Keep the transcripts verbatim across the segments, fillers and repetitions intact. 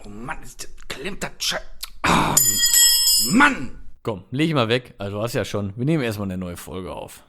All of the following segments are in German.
Oh Mann, ist, klemmt das Scheiß. Ah, Mann! Komm, leg ich mal weg. Also du hast ja schon. Wir nehmen erstmal eine neue Folge auf.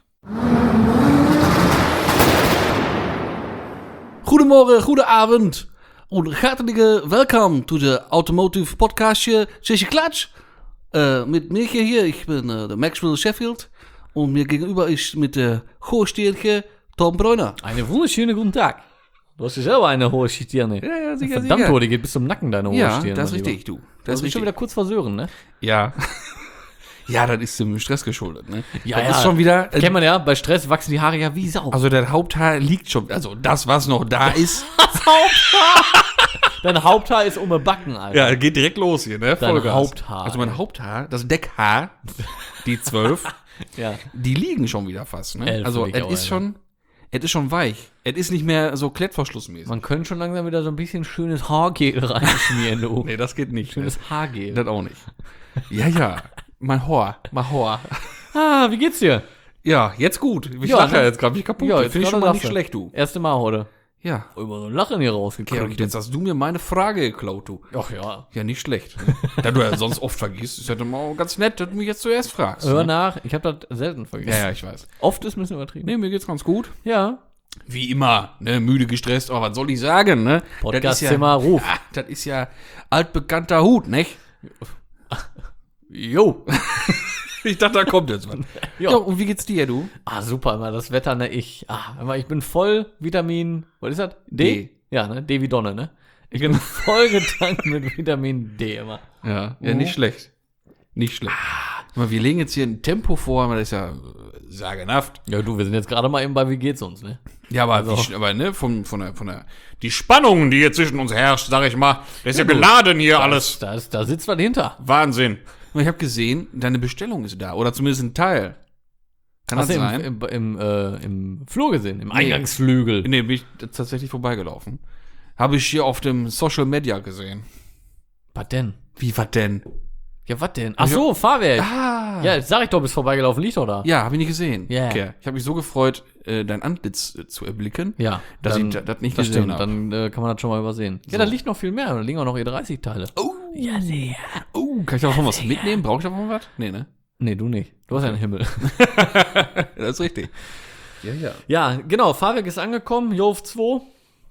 Goedemorgen, goedenavond. Und hartelijke welkom to de Automotive Podcastje Zesje Klatsch. Äh, mit mir hier, ich bin äh, der Maxwell Sheffield. Und mir gegenüber ist mit der Hochstierche Tom Breuner. Einen wunderschönen guten Tag. Du hast ja selber eine hohe Stirne. Ja, ja, sicher, Verdammt, sicher. hohe, die geht bis zum Nacken, deine hohe Ja, Stirne. das ist mein richtig, Lieber. du. Das Das ist ist richtig. schon wieder kurz vor Sören, ne? Ja. Ja, das ist dem Stress geschuldet, ne? Ja, das ja. ist schon wieder. Äh, Kennt man ja, bei Stress wachsen die Haare ja wie Sau. also, das Haupthaar liegt schon. Also, das, was noch da ist. Das Haupthaar! Dein Haupthaar ist um den Backen, Alter. Ja, geht direkt los hier, ne? Dein Vollgas. Haupthaar, Also, mein ey. Haupthaar, das Deckhaar, die zwölf, Ja. die liegen schon wieder fast, ne? Elf Also, würde ich es auch, ist Alter. schon. Es ist schon weich. Es ist nicht mehr so klettverschlussmäßig. Man könnte schon langsam wieder so ein bisschen schönes Haargel reinschmieren, du. Nee, das geht nicht. Schönes Haargel. Das auch nicht. Ja, ja. Mein Haar. Mein Haar. Ah, wie geht's dir? Ja, jetzt gut. Ich Ja, lache ne? jetzt gerade mich kaputt. Ja, Ja, jetzt finde ich schon gerade mal nicht lachst du. schlecht, du. Erste Mal heute. Ja. Über so ein Lachen hier Okay, rausgekriegt. und jetzt hast du mir meine Frage geklaut, du. Ach ja. Ja, nicht schlecht. Da du ja sonst oft vergisst, ist ja dann mal ganz nett, dass du mich jetzt zuerst fragst. Hör Ne? nach, ich habe das selten vergessen. Ja, ja, ich weiß. Oft ist ein bisschen übertrieben. Nee, mir geht's ganz gut. Ja. Wie immer, ne, müde, gestresst, aber was soll ich sagen, ne? Podcastzimmer, das ist ja, Ruf. Ah, das ist ja altbekannter Hut, nicht? Jo. Ich dachte, da kommt jetzt was. Ja. Ja, und wie geht's dir, du? Ah, super, immer das Wetter, ne? Ich, ah, immer, ich bin voll Vitamin, was ist das? D? D. Ja, ne? D wie Donne, ne? Ich bin voll getankt mit Vitamin D immer. Ja, ja, Mhm. nicht schlecht. Nicht schlecht. Aber wir legen jetzt hier ein Tempo vor, aber das ist ja äh, sagenhaft. Ja, du, wir sind jetzt gerade mal eben bei Wie geht's uns, ne? Ja, aber, Also- wie, aber ne, von, von, der, von der, die Spannung, die hier zwischen uns herrscht, sag ich mal, das ist ja, du, geladen hier Da alles. ist- Da, ist, da sitzt was hinter. Wahnsinn. Und ich habe gesehen, deine Bestellung ist da, oder zumindest ein Teil. Kann Hast das du sein? im, im, im, äh, im Flur gesehen, im Eingangsflügel. Nee, bin ich tatsächlich vorbeigelaufen. Habe ich hier auf dem Social Media gesehen. Was denn? Wie, was denn? Ja, was denn? Ach so, Fahrwerk. Ah. Ja, jetzt sag ich doch, bist vorbeigelaufen, liegt doch da. Ja, habe ich nicht gesehen. Ja. Okay. Ich habe mich so gefreut, äh, dein Antlitz äh, zu erblicken, Ja, dass dann- ich da- das nicht das gesehen stimmt, habe. dann äh, kann man das schon mal übersehen. Ja, So. da liegt noch viel mehr, da liegen auch noch E dreißig-Teile. Oh, Ja, sehr. oh, kann ich davon was mitnehmen? Brauche ich davon was? Nee, ne? Nee, du nicht. Du hast ja einen Himmel. Das ist richtig. Ja, ja. Ja, genau, Fahrwerk ist angekommen, Jov zwei.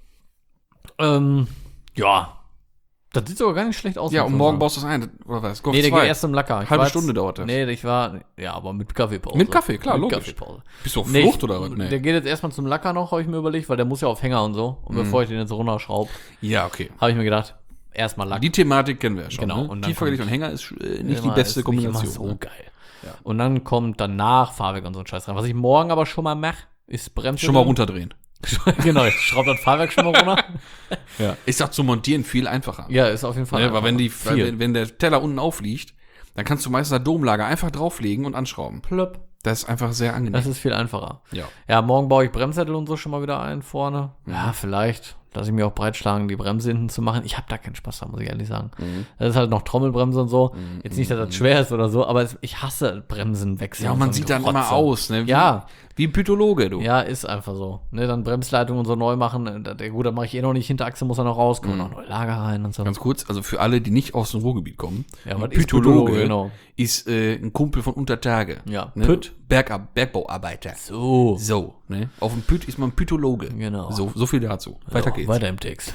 Ähm, ja. Das sieht sogar gar nicht schlecht aus. Ja, muss und man morgen sagen. baust du es ein, oder was? Golf Nee, der zwei. geht erst im Lacker. Ich Halbe war jetzt- Stunde dauert das. Nee, ich war, ja, aber mit Kaffeepause. Mit Kaffee, klar, mit logisch. Kaffeepause. Bist du auf Nee, Flucht ich, oder was? Nee. Der geht jetzt erstmal zum Lacker noch, habe ich mir überlegt, weil der muss ja auf Hänger und so. Und bevor ich den jetzt runterschraube, Ja, okay. habe ich mir gedacht, erstmal Lack. Die Thematik kennen wir ja schon. Genau, Ne? und dann Tiefergewicht und kommt- Hänger ist äh, nicht die Immer- beste ist nicht immer Kombination. so ne? geil. Und dann kommt danach Fahrwerk und so ein Scheiß rein. Was ich morgen aber schon mal mache, ist Bremse. Schon mal runterdrehen. Genau, ich schraube das Fahrwerk schon mal runter. Ja. Ist auch zu montieren viel einfacher. Ja, ist auf jeden Fall. Ne, weil wenn, die, viel. weil wenn, wenn der Teller unten aufliegt, dann kannst du meistens das Domlager einfach drauflegen und anschrauben. Plöpp. Das ist einfach sehr angenehm. Das ist viel einfacher. Ja. Ja, morgen baue ich Bremssättel und so schon mal wieder ein vorne. Mhm. Ja, vielleicht lasse ich mir auch breitschlagen, die Bremse hinten zu machen. Ich habe da keinen Spaß dran, muss ich ehrlich sagen. Mhm. Das ist halt noch Trommelbremse und so. Jetzt nicht, dass das schwer ist oder so, aber es, ich hasse Bremsen wechseln. Ja, und man so ein sieht dann immer Gerotze. aus, ne? Wie, Ja. Wie ein Pythologe, du. Ja, ist einfach so. Ne, dann Bremsleitung und so neu machen. Da- Gut, dann mache ich eh noch nicht. Hinterachse muss er noch raus. Kommen noch neue Lager rein und so. Mhm. Ganz kurz, also für alle, die nicht aus dem Ruhrgebiet kommen. Ja, ein was ist Pythologe, genau. ist äh, ein Kumpel von Untertage. Ja, ne? Pütt. Bergab Bergbauarbeiter. So. So, ne? Auf dem Pütt ist man Pythologe. Genau. So, so viel dazu. Weiter Ja, geht's. Weiter im Text.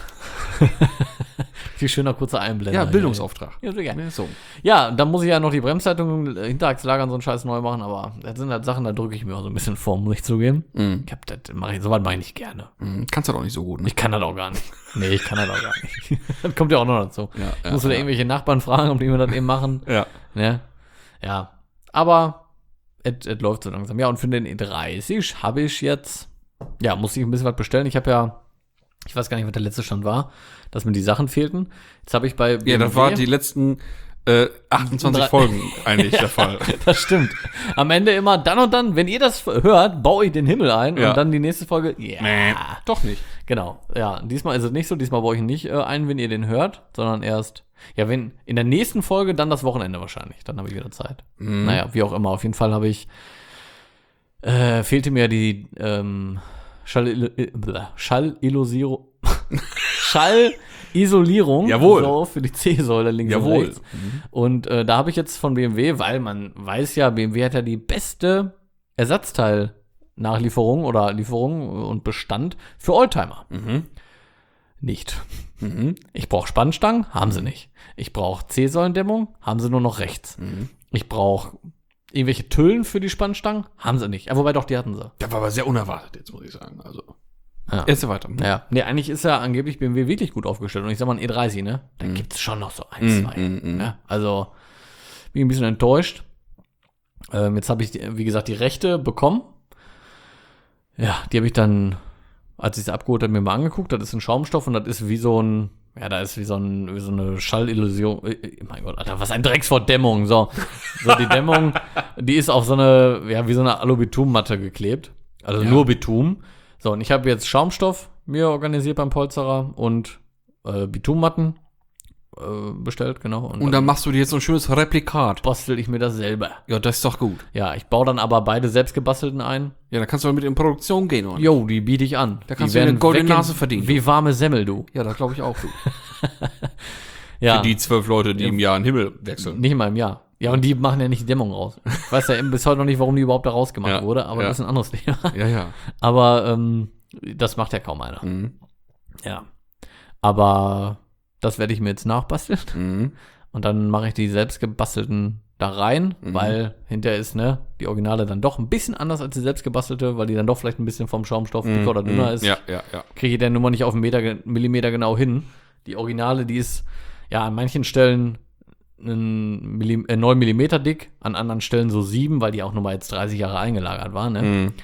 Viel schöner kurzer Einblender. Ja, hier. Bildungsauftrag. Ja, sehr gerne. Ne? So. Ja, dann muss ich ja noch die Bremsleitung, äh, Hinterachslager und so einen Scheiß neu machen, aber das sind halt Sachen, da drücke ich mir auch so ein bisschen vor, muss ich zugeben. Mhm. Ich hab das, mach ich, sowas mache ich nicht gerne. Mhm. Kannst du doch nicht so gut, ne? Ich kann das auch gar nicht. Nee, ich kann das auch gar nicht. Das kommt ja auch noch dazu. Ja, Ich ja, muss wieder ja. irgendwelche Nachbarn fragen, ob die mir das eben machen. Ja. Ne? Ja. Aber es es läuft so langsam. Ja, und für den E dreißig habe ich jetzt, ja, muss ich ein bisschen was bestellen. Ich habe ja, ich weiß gar nicht, was der letzte Stand war, dass mir die Sachen fehlten. Jetzt habe ich bei Ja, das war die letzten äh, achtundzwanzig Drei- Folgen eigentlich der Fall. Das stimmt. Am Ende immer dann und dann, wenn ihr das hört, baue ich den Himmel ein Ja. und dann die nächste Folge, ja. Nee, doch nicht. Genau, ja. Diesmal ist es nicht so, diesmal baue ich ihn nicht äh, ein, wenn ihr den hört, sondern erst, ja, wenn, in der nächsten Folge dann das Wochenende wahrscheinlich. Dann habe ich wieder Zeit. Mhm. Naja, wie auch immer. Auf jeden Fall habe ich, äh, fehlte mir die, ähm, Schall, Schall, Schall, Isolierung. Jawohl. So, für die C-Säule links Jawohl. und rechts. Und äh, da habe ich jetzt von B M W, weil man weiß ja, B M W hat ja die beste Ersatzteilnachlieferung oder Lieferung und Bestand für Oldtimer. Mhm. Nicht. Mhm. Ich brauche Spannstangen, haben sie nicht. Ich brauche C-Säulendämmung, haben sie nur noch rechts. Mhm. Ich brauche irgendwelche Tüllen für die Spannstangen, haben sie nicht. Ja, wobei doch, die hatten sie. Das war aber sehr unerwartet, jetzt muss ich sagen. Also, Ja. erste weiter. Ja, nee, eigentlich ist ja angeblich B M W wirklich gut aufgestellt. Und ich sag mal, ein E dreißig, ne? Da Mhm. gibt's schon noch so ein, Mhm, zwei. mhm, mhm. Ja, also, bin ich ein bisschen enttäuscht. Ähm, jetzt habe ich, die- wie gesagt, die Rechte bekommen. Ja, die habe ich dann, als ich sie abgeholt habe, mir mal angeguckt. Das ist ein Schaumstoff und das ist wie so ein, ja, da ist wie so, ein, wie so eine Schallillusion. Äh, mein Gott, Alter, was ein Dreckswort, Dämmung. So, so die Dämmung, die ist auf so eine, ja, wie so eine Alu-Bitum-Matte geklebt. Also Ja. nur Bitum. So, und ich habe jetzt Schaumstoff mir organisiert beim Polsterer und äh, Bitummatten äh, bestellt, genau. Und dann machst du dir jetzt so ein schönes Replikat. bastel ich mir das selber. Ja, das ist doch gut. Ja, ich baue dann aber beide selbst gebastelten ein. Ja, dann kannst du mit in Produktion gehen, oder? Jo, die biete ich an. Da kannst die du dir eine werden goldene wegge- Nase verdienen. Wie warme Semmel, du. Ja, das glaube ich auch. Du. Ja, Für die zwölf Leute, die im Jahr in den Himmel wechseln. nicht mal im Jahr. Ja, und die machen ja nicht die Dämmung raus. Ich weiß ja bis heute noch nicht, warum die überhaupt da rausgemacht Ja, wurde, aber ja. das ist ein anderes Thema. Ja, ja. Aber ähm, das macht ja kaum einer. Mhm. Ja. Aber das werde ich mir jetzt nachbasteln. Mhm. Und dann mache ich die selbst gebastelten da rein, Mhm. weil hinterher ist, ne, die Originale dann doch ein bisschen anders als die selbst gebastelte, weil die dann doch vielleicht ein bisschen vom Schaumstoff dicker oder dünner ist. Ja, ja, ja. Kriege ich dann nur mal nicht auf einen Meter, ge- Millimeter genau hin. Die Originale, die ist ja an manchen Stellen ein Millim äh, neun Millimeter dick, an anderen Stellen so sieben, weil die auch nur mal jetzt dreißig Jahre eingelagert war, ne? Mhm.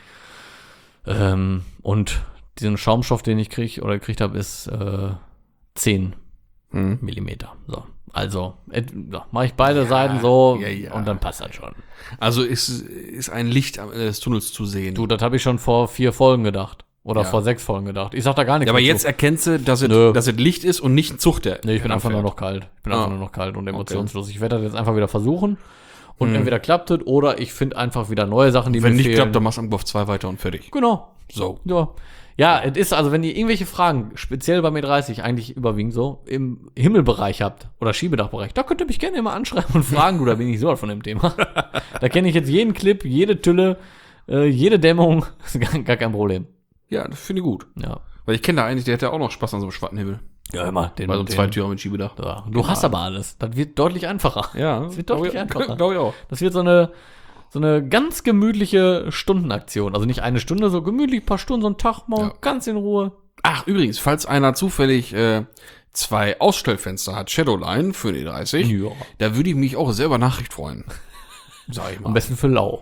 Ähm, und diesen Schaumstoff, den ich krieg oder gekriegt habe, ist äh, zehn Mhm. Millimeter. So. Also, et, ja, mache ich beide Seiten so ja, ja. und dann passt das schon. Also ist, ist ein Licht am Ende des Tunnels zu sehen. Du, das habe ich schon vor vier Folgen gedacht. Oder Ja. vor sechs Folgen gedacht. Ich sag da gar nichts ja, aber dazu. jetzt erkennst du, dass es, Nö. dass es Licht ist und nicht ein Zug, der. Nee, ich bin der einfach fährt. nur noch kalt. Ich bin Ah. einfach nur noch kalt und emotionslos. Ich werde das jetzt einfach wieder versuchen. Und entweder klappt es oder ich finde einfach wieder neue Sachen, die Wenn mir nicht fehlen. klappt, dann machst du am Golf zwei weiter und fertig. Genau. So. Ja. Ja, es ist, also wenn ihr irgendwelche Fragen, speziell beim E dreißig, eigentlich überwiegend so, im Himmelbereich habt oder Schiebedachbereich, da könnt ihr mich gerne immer anschreiben und fragen, du, da bin ich so von dem Thema. Da kenne ich jetzt jeden Clip, jede Tülle, äh, jede Dämmung, ist gar, gar kein Problem. Ja, das finde ich gut. Ja. Weil ich kenne da eigentlich, der hätte auch noch Spaß an so einem schwarzen Himmel. Ja, immer. Den, Bei so einem den- Zweitürer mit Schiebedach. Ja. Du hast aber alles. Das wird deutlich einfacher. Ja, Das wird deutlich einfacher. Glaube ich auch. Das wird so eine, so eine ganz gemütliche Stundenaktion. Also nicht eine Stunde, so gemütlich, ein paar Stunden, so ein Tag mal Ja. ganz in Ruhe. Ach, übrigens, falls einer zufällig äh, zwei Ausstellfenster hat, Shadowline für den E dreißig, Ja. da würde ich mich auch selber Nachricht freuen. Sag ich Am mal. besten für lau.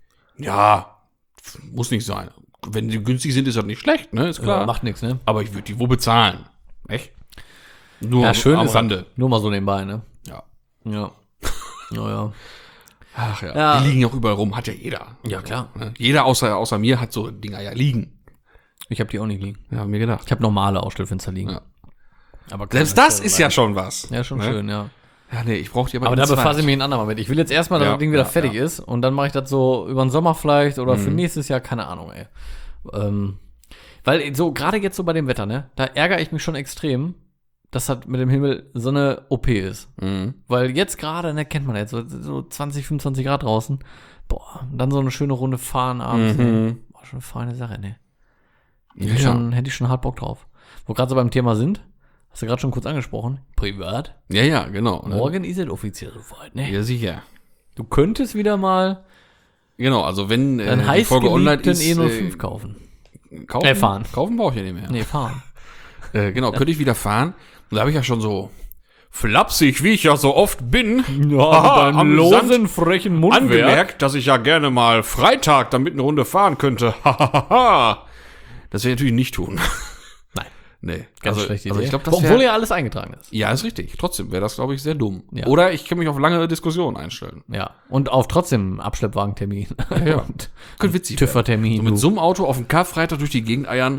Ja, muss nicht sein. Wenn die günstig sind, ist das nicht schlecht, ne? Ist klar. Ja, macht nichts, ne? Aber ich würde die wo bezahlen. Echt? Nur Ja, schön am ist Rande. Nur mal so nebenbei, ne? Ja. Ja. Naja. Ach ja. Ja. Die liegen ja auch überall rum, hat ja jeder. Ja, klar. Ne? Jeder außer, außer mir hat so Dinger ja liegen. Ich habe die auch nicht liegen. Ja, hab mir gedacht. Ich habe normale Ausstellfenster liegen. Ja. Aber Selbst das ist ja schon was. Ja, schon Ne? schön, ja. Ja, nee, ich brauche die aber Aber in da zwei. befasse ich mich ein andermal mit. Ich will jetzt erstmal, dass Ja, das Ding wieder ja, fertig ja. ist und dann mache ich das so über den Sommer vielleicht oder für Mhm. nächstes Jahr, keine Ahnung, ey. Ähm, weil so, gerade jetzt so bei dem Wetter, ne, da ärgere ich mich schon extrem, dass das mit dem Himmel so eine O P ist. Mhm. Weil jetzt gerade, ne, kennt man jetzt, so, so zwanzig, fünfundzwanzig Grad draußen. Boah, und dann so eine schöne Runde fahren abends. Ne? Mhm. War schon eine feine Sache, ne. Ja. Hätte ich schon, hätte ich schon hart Bock drauf. Wo gerade so beim Thema sind, hast du gerade schon kurz angesprochen, privat. ja, ja, genau. Ne? Morgen ist es offiziell soweit, ne? Ja, sicher. Du könntest wieder mal Genau, also wenn äh, einen die Folge online heißgeliebten ist, E null fünf äh, kaufen. kaufen, Äh, fahren. Kaufen brauche ich ja nicht mehr. Nee, fahren. Äh, genau, könnte ich wieder fahren. Und da habe ich ja schon so flapsig, wie ich ja so oft bin, Ja, Aha, am Sand frechen angemerkt, dass ich ja gerne mal Freitag damit eine Runde fahren könnte. Hahaha. Das werde ich natürlich nicht tun. Nein, Nee. ganz also, schlechte also Idee. ich glaube, das Obwohl wär, ja alles eingetragen ist. ja, ist richtig. Trotzdem wäre das, glaube ich, sehr dumm. Ja. Oder ich kann mich auf lange Diskussionen einstellen. Ja. Und auf trotzdem Abschleppwagentermin. ja. Und Könnte witzig werden. TÜV-Termin. So mit du. so einem Auto auf dem Karfreitag durch die Gegend eiern.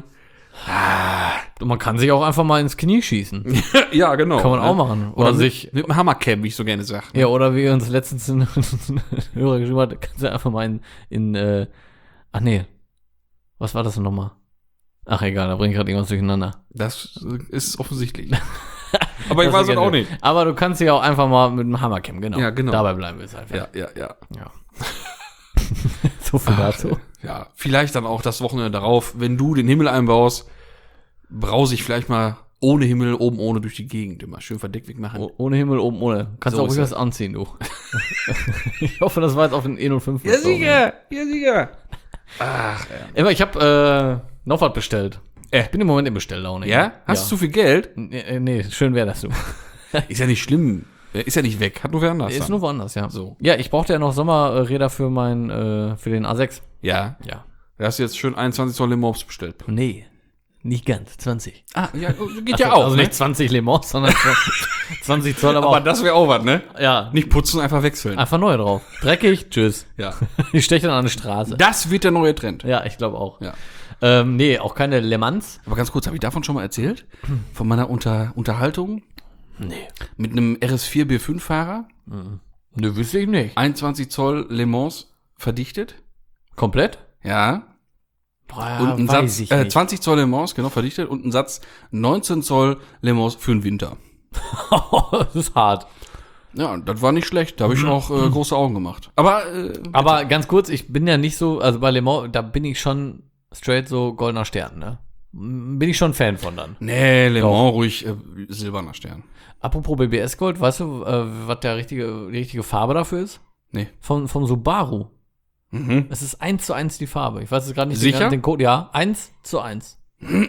Und man kann sich auch einfach mal ins Knie schießen. Ja, genau. Kann man auch machen. Oder, Oder mit, sich. mit dem Hammercam, wie ich so gerne sage. Ja, oder wie uns letztens ein Hörer geschrieben hat, kannst du einfach mal in, in äh, ach nee. Was war das denn nochmal? Ach egal, da bringe ich gerade irgendwas durcheinander. Das ist offensichtlich. Aber ich Das weiß es ist auch nicht. Aber du kannst dich auch einfach mal mit dem Hammer kämmen, genau. Ja, genau. Dabei bleiben wir jetzt einfach. Ja, ja, ja. Ja. So viel dazu. Ja, vielleicht dann auch das Wochenende darauf, wenn du den Himmel einbaust, brause ich vielleicht mal ohne Himmel, oben ohne durch die Gegend immer. Schön verdeckt wegmachen. Oh, ohne Himmel, oben ohne. Kannst So auch ist ruhig was anziehen, du. Ich hoffe, das war jetzt auf den E null fünf. ja, sicher. Ach, Aber ich habe äh, noch was bestellt. Äh. Ich bin im Moment in Bestelllaune. ja? Hast du zu viel Geld? Nee, äh, nee, schön wäre das du. Ist ja nicht schlimm. Ist ja nicht weg. Hat nur wer anders. Ist dann. nur woanders, ja. So. Ja, ich brauchte ja noch Sommerräder für mein, äh, für den A sechs. Ja. Ja. Da hast du jetzt schön einundzwanzig Zoll Le Mans bestellt. Nee, nicht ganz, zwanzig. Ah, ja, geht ja auch. Also ne? nicht zwanzig Le Mans, sondern zwanzig Zoll, aber, Aber auch. das wäre auch was, ne? Ja, Nicht putzen, einfach wechseln. einfach neu drauf. Dreckig, tschüss. Ja. Ich steche dann an die Straße. Das wird der neue Trend. Ja, ich glaube auch. Ja. Ähm, nee, auch keine Le Mans. Aber ganz kurz, habe ich davon schon mal erzählt? Von meiner Unter Unterhaltung Nee. mit einem R S vier B fünf Fahrer? Nö, wüsste ich nicht. einundzwanzig Zoll Le Mans verdichtet? Komplett? Ja. Boah, Und ein weiß Satz, ich äh, nicht. zwanzig Zoll Le Mans, genau, verdichtet. Und ein Satz neunzehn Zoll Le Mans für den Winter. Das ist hart. Ja, das war nicht schlecht. Da habe ich auch äh, große Augen gemacht. Aber, äh, Aber ganz kurz, ich bin ja nicht so, also bei Le Mans, da bin ich schon straight so goldener Stern, ne? Bin ich schon Fan von dann. nee, Le Doch. Mans ruhig äh, silberner Stern. Apropos B B S Gold, weißt du, äh, was der richtige, die richtige Farbe dafür ist? Nee. Vom, vom Subaru. Mhm. Es ist eins zu eins die Farbe. Ich weiß jetzt gerade nicht Sicher? Den, den Code. Ja, eins zu eins.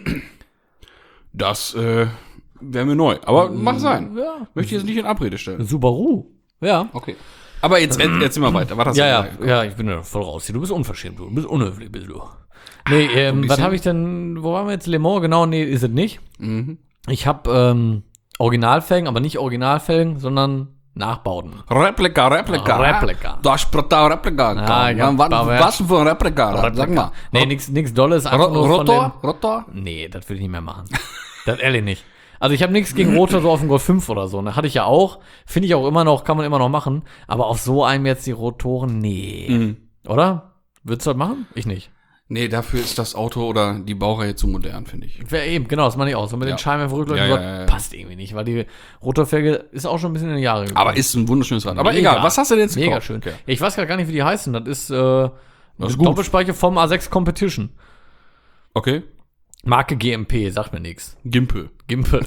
Das äh, wäre mir neu. Aber mach sein. Ja. Möchte ich jetzt nicht in Abrede stellen. Subaru. Ja. Okay. Aber jetzt, jetzt, jetzt sind wir weiter. Was hast du Ja, ja, dabei? ja, ich bin ja voll raus hier. Du bist unverschämt, du bist unhöflich, bist du. Nee, ähm, was bisschen. habe ich denn, wo waren wir jetzt? Le Mans, genau, nee, ist es nicht. Mhm. Ich habe ähm, Originalfelgen, aber nicht Originalfelgen, sondern Nachbauten. Replika, Replika. Replika. Das ist brutal Replika. Ah, ja, was, aber- was für ein Replika? Sag mal. Nee, nix, nix Dolles, einfach Ro- nur von Rotor? den, Rotor? Nee, das will ich nicht mehr machen. Das ehrlich nicht. Also ich habe nichts gegen Rotor so auf dem Golf fünf oder so. Ne? Hatte ich ja auch. Finde ich auch immer noch, kann man immer noch machen. Aber auf so einem jetzt die Rotoren, nee. Mhm. Oder? Würdest du das machen? Ich nicht. Nee, dafür ist das Auto oder die Baureihe zu modern, finde ich. Wär eben, genau, das meine ich auch. So mit Ja. den Scheinwerferrückleuchten, Ja, so, ja, ja, ja. passt irgendwie nicht, weil die Rotorfelge ist auch schon ein bisschen in die Jahre gekommen. Aber ist ein wunderschönes Rad. Aber Mega. egal, was hast du denn jetzt Mega gekauft? schön. Okay. Ich weiß gar nicht, wie die heißen. Das ist, äh, Das ist eine gut. Doppelspeicher vom A sechs Competition. Okay. Marke G M P, sagt mir nichts. Gimpel. Gimpel.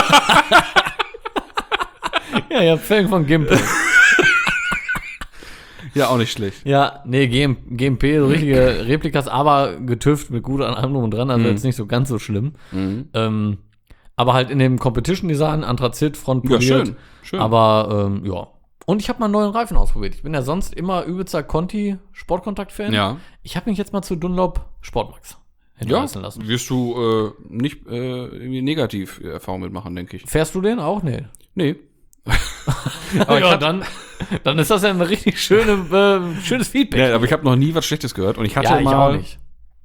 Ja, ja, Felgen von Gimpel. Ja, auch nicht schlecht. Ja, nee, G M, G M P, so richtige Replikas, aber getüft mit gut an allem drum und dran, also Mhm. jetzt nicht so ganz so schlimm. Mhm. Ähm, aber halt in dem Competition-Design, Anthrazit, Front Ja, poliert. schön. Schön. Aber, ähm, ja. Und ich habe mal einen neuen Reifen ausprobiert. Ich bin ja sonst immer übelster Conti Sportkontakt-Fan. ja. Ich habe mich jetzt mal zu Dunlop Sportmax Ja, hinreißen lassen. wirst du äh, nicht äh, irgendwie negativ Erfahrung mitmachen, denke ich. Fährst du den auch? Nee. Nee. Aber ich ja, hab- dann, dann ist das ja ein richtig schöne, äh, schönes Feedback. Ja, aber ich habe noch nie was Schlechtes gehört. Und ich hatte Ja, ich mal auch nicht.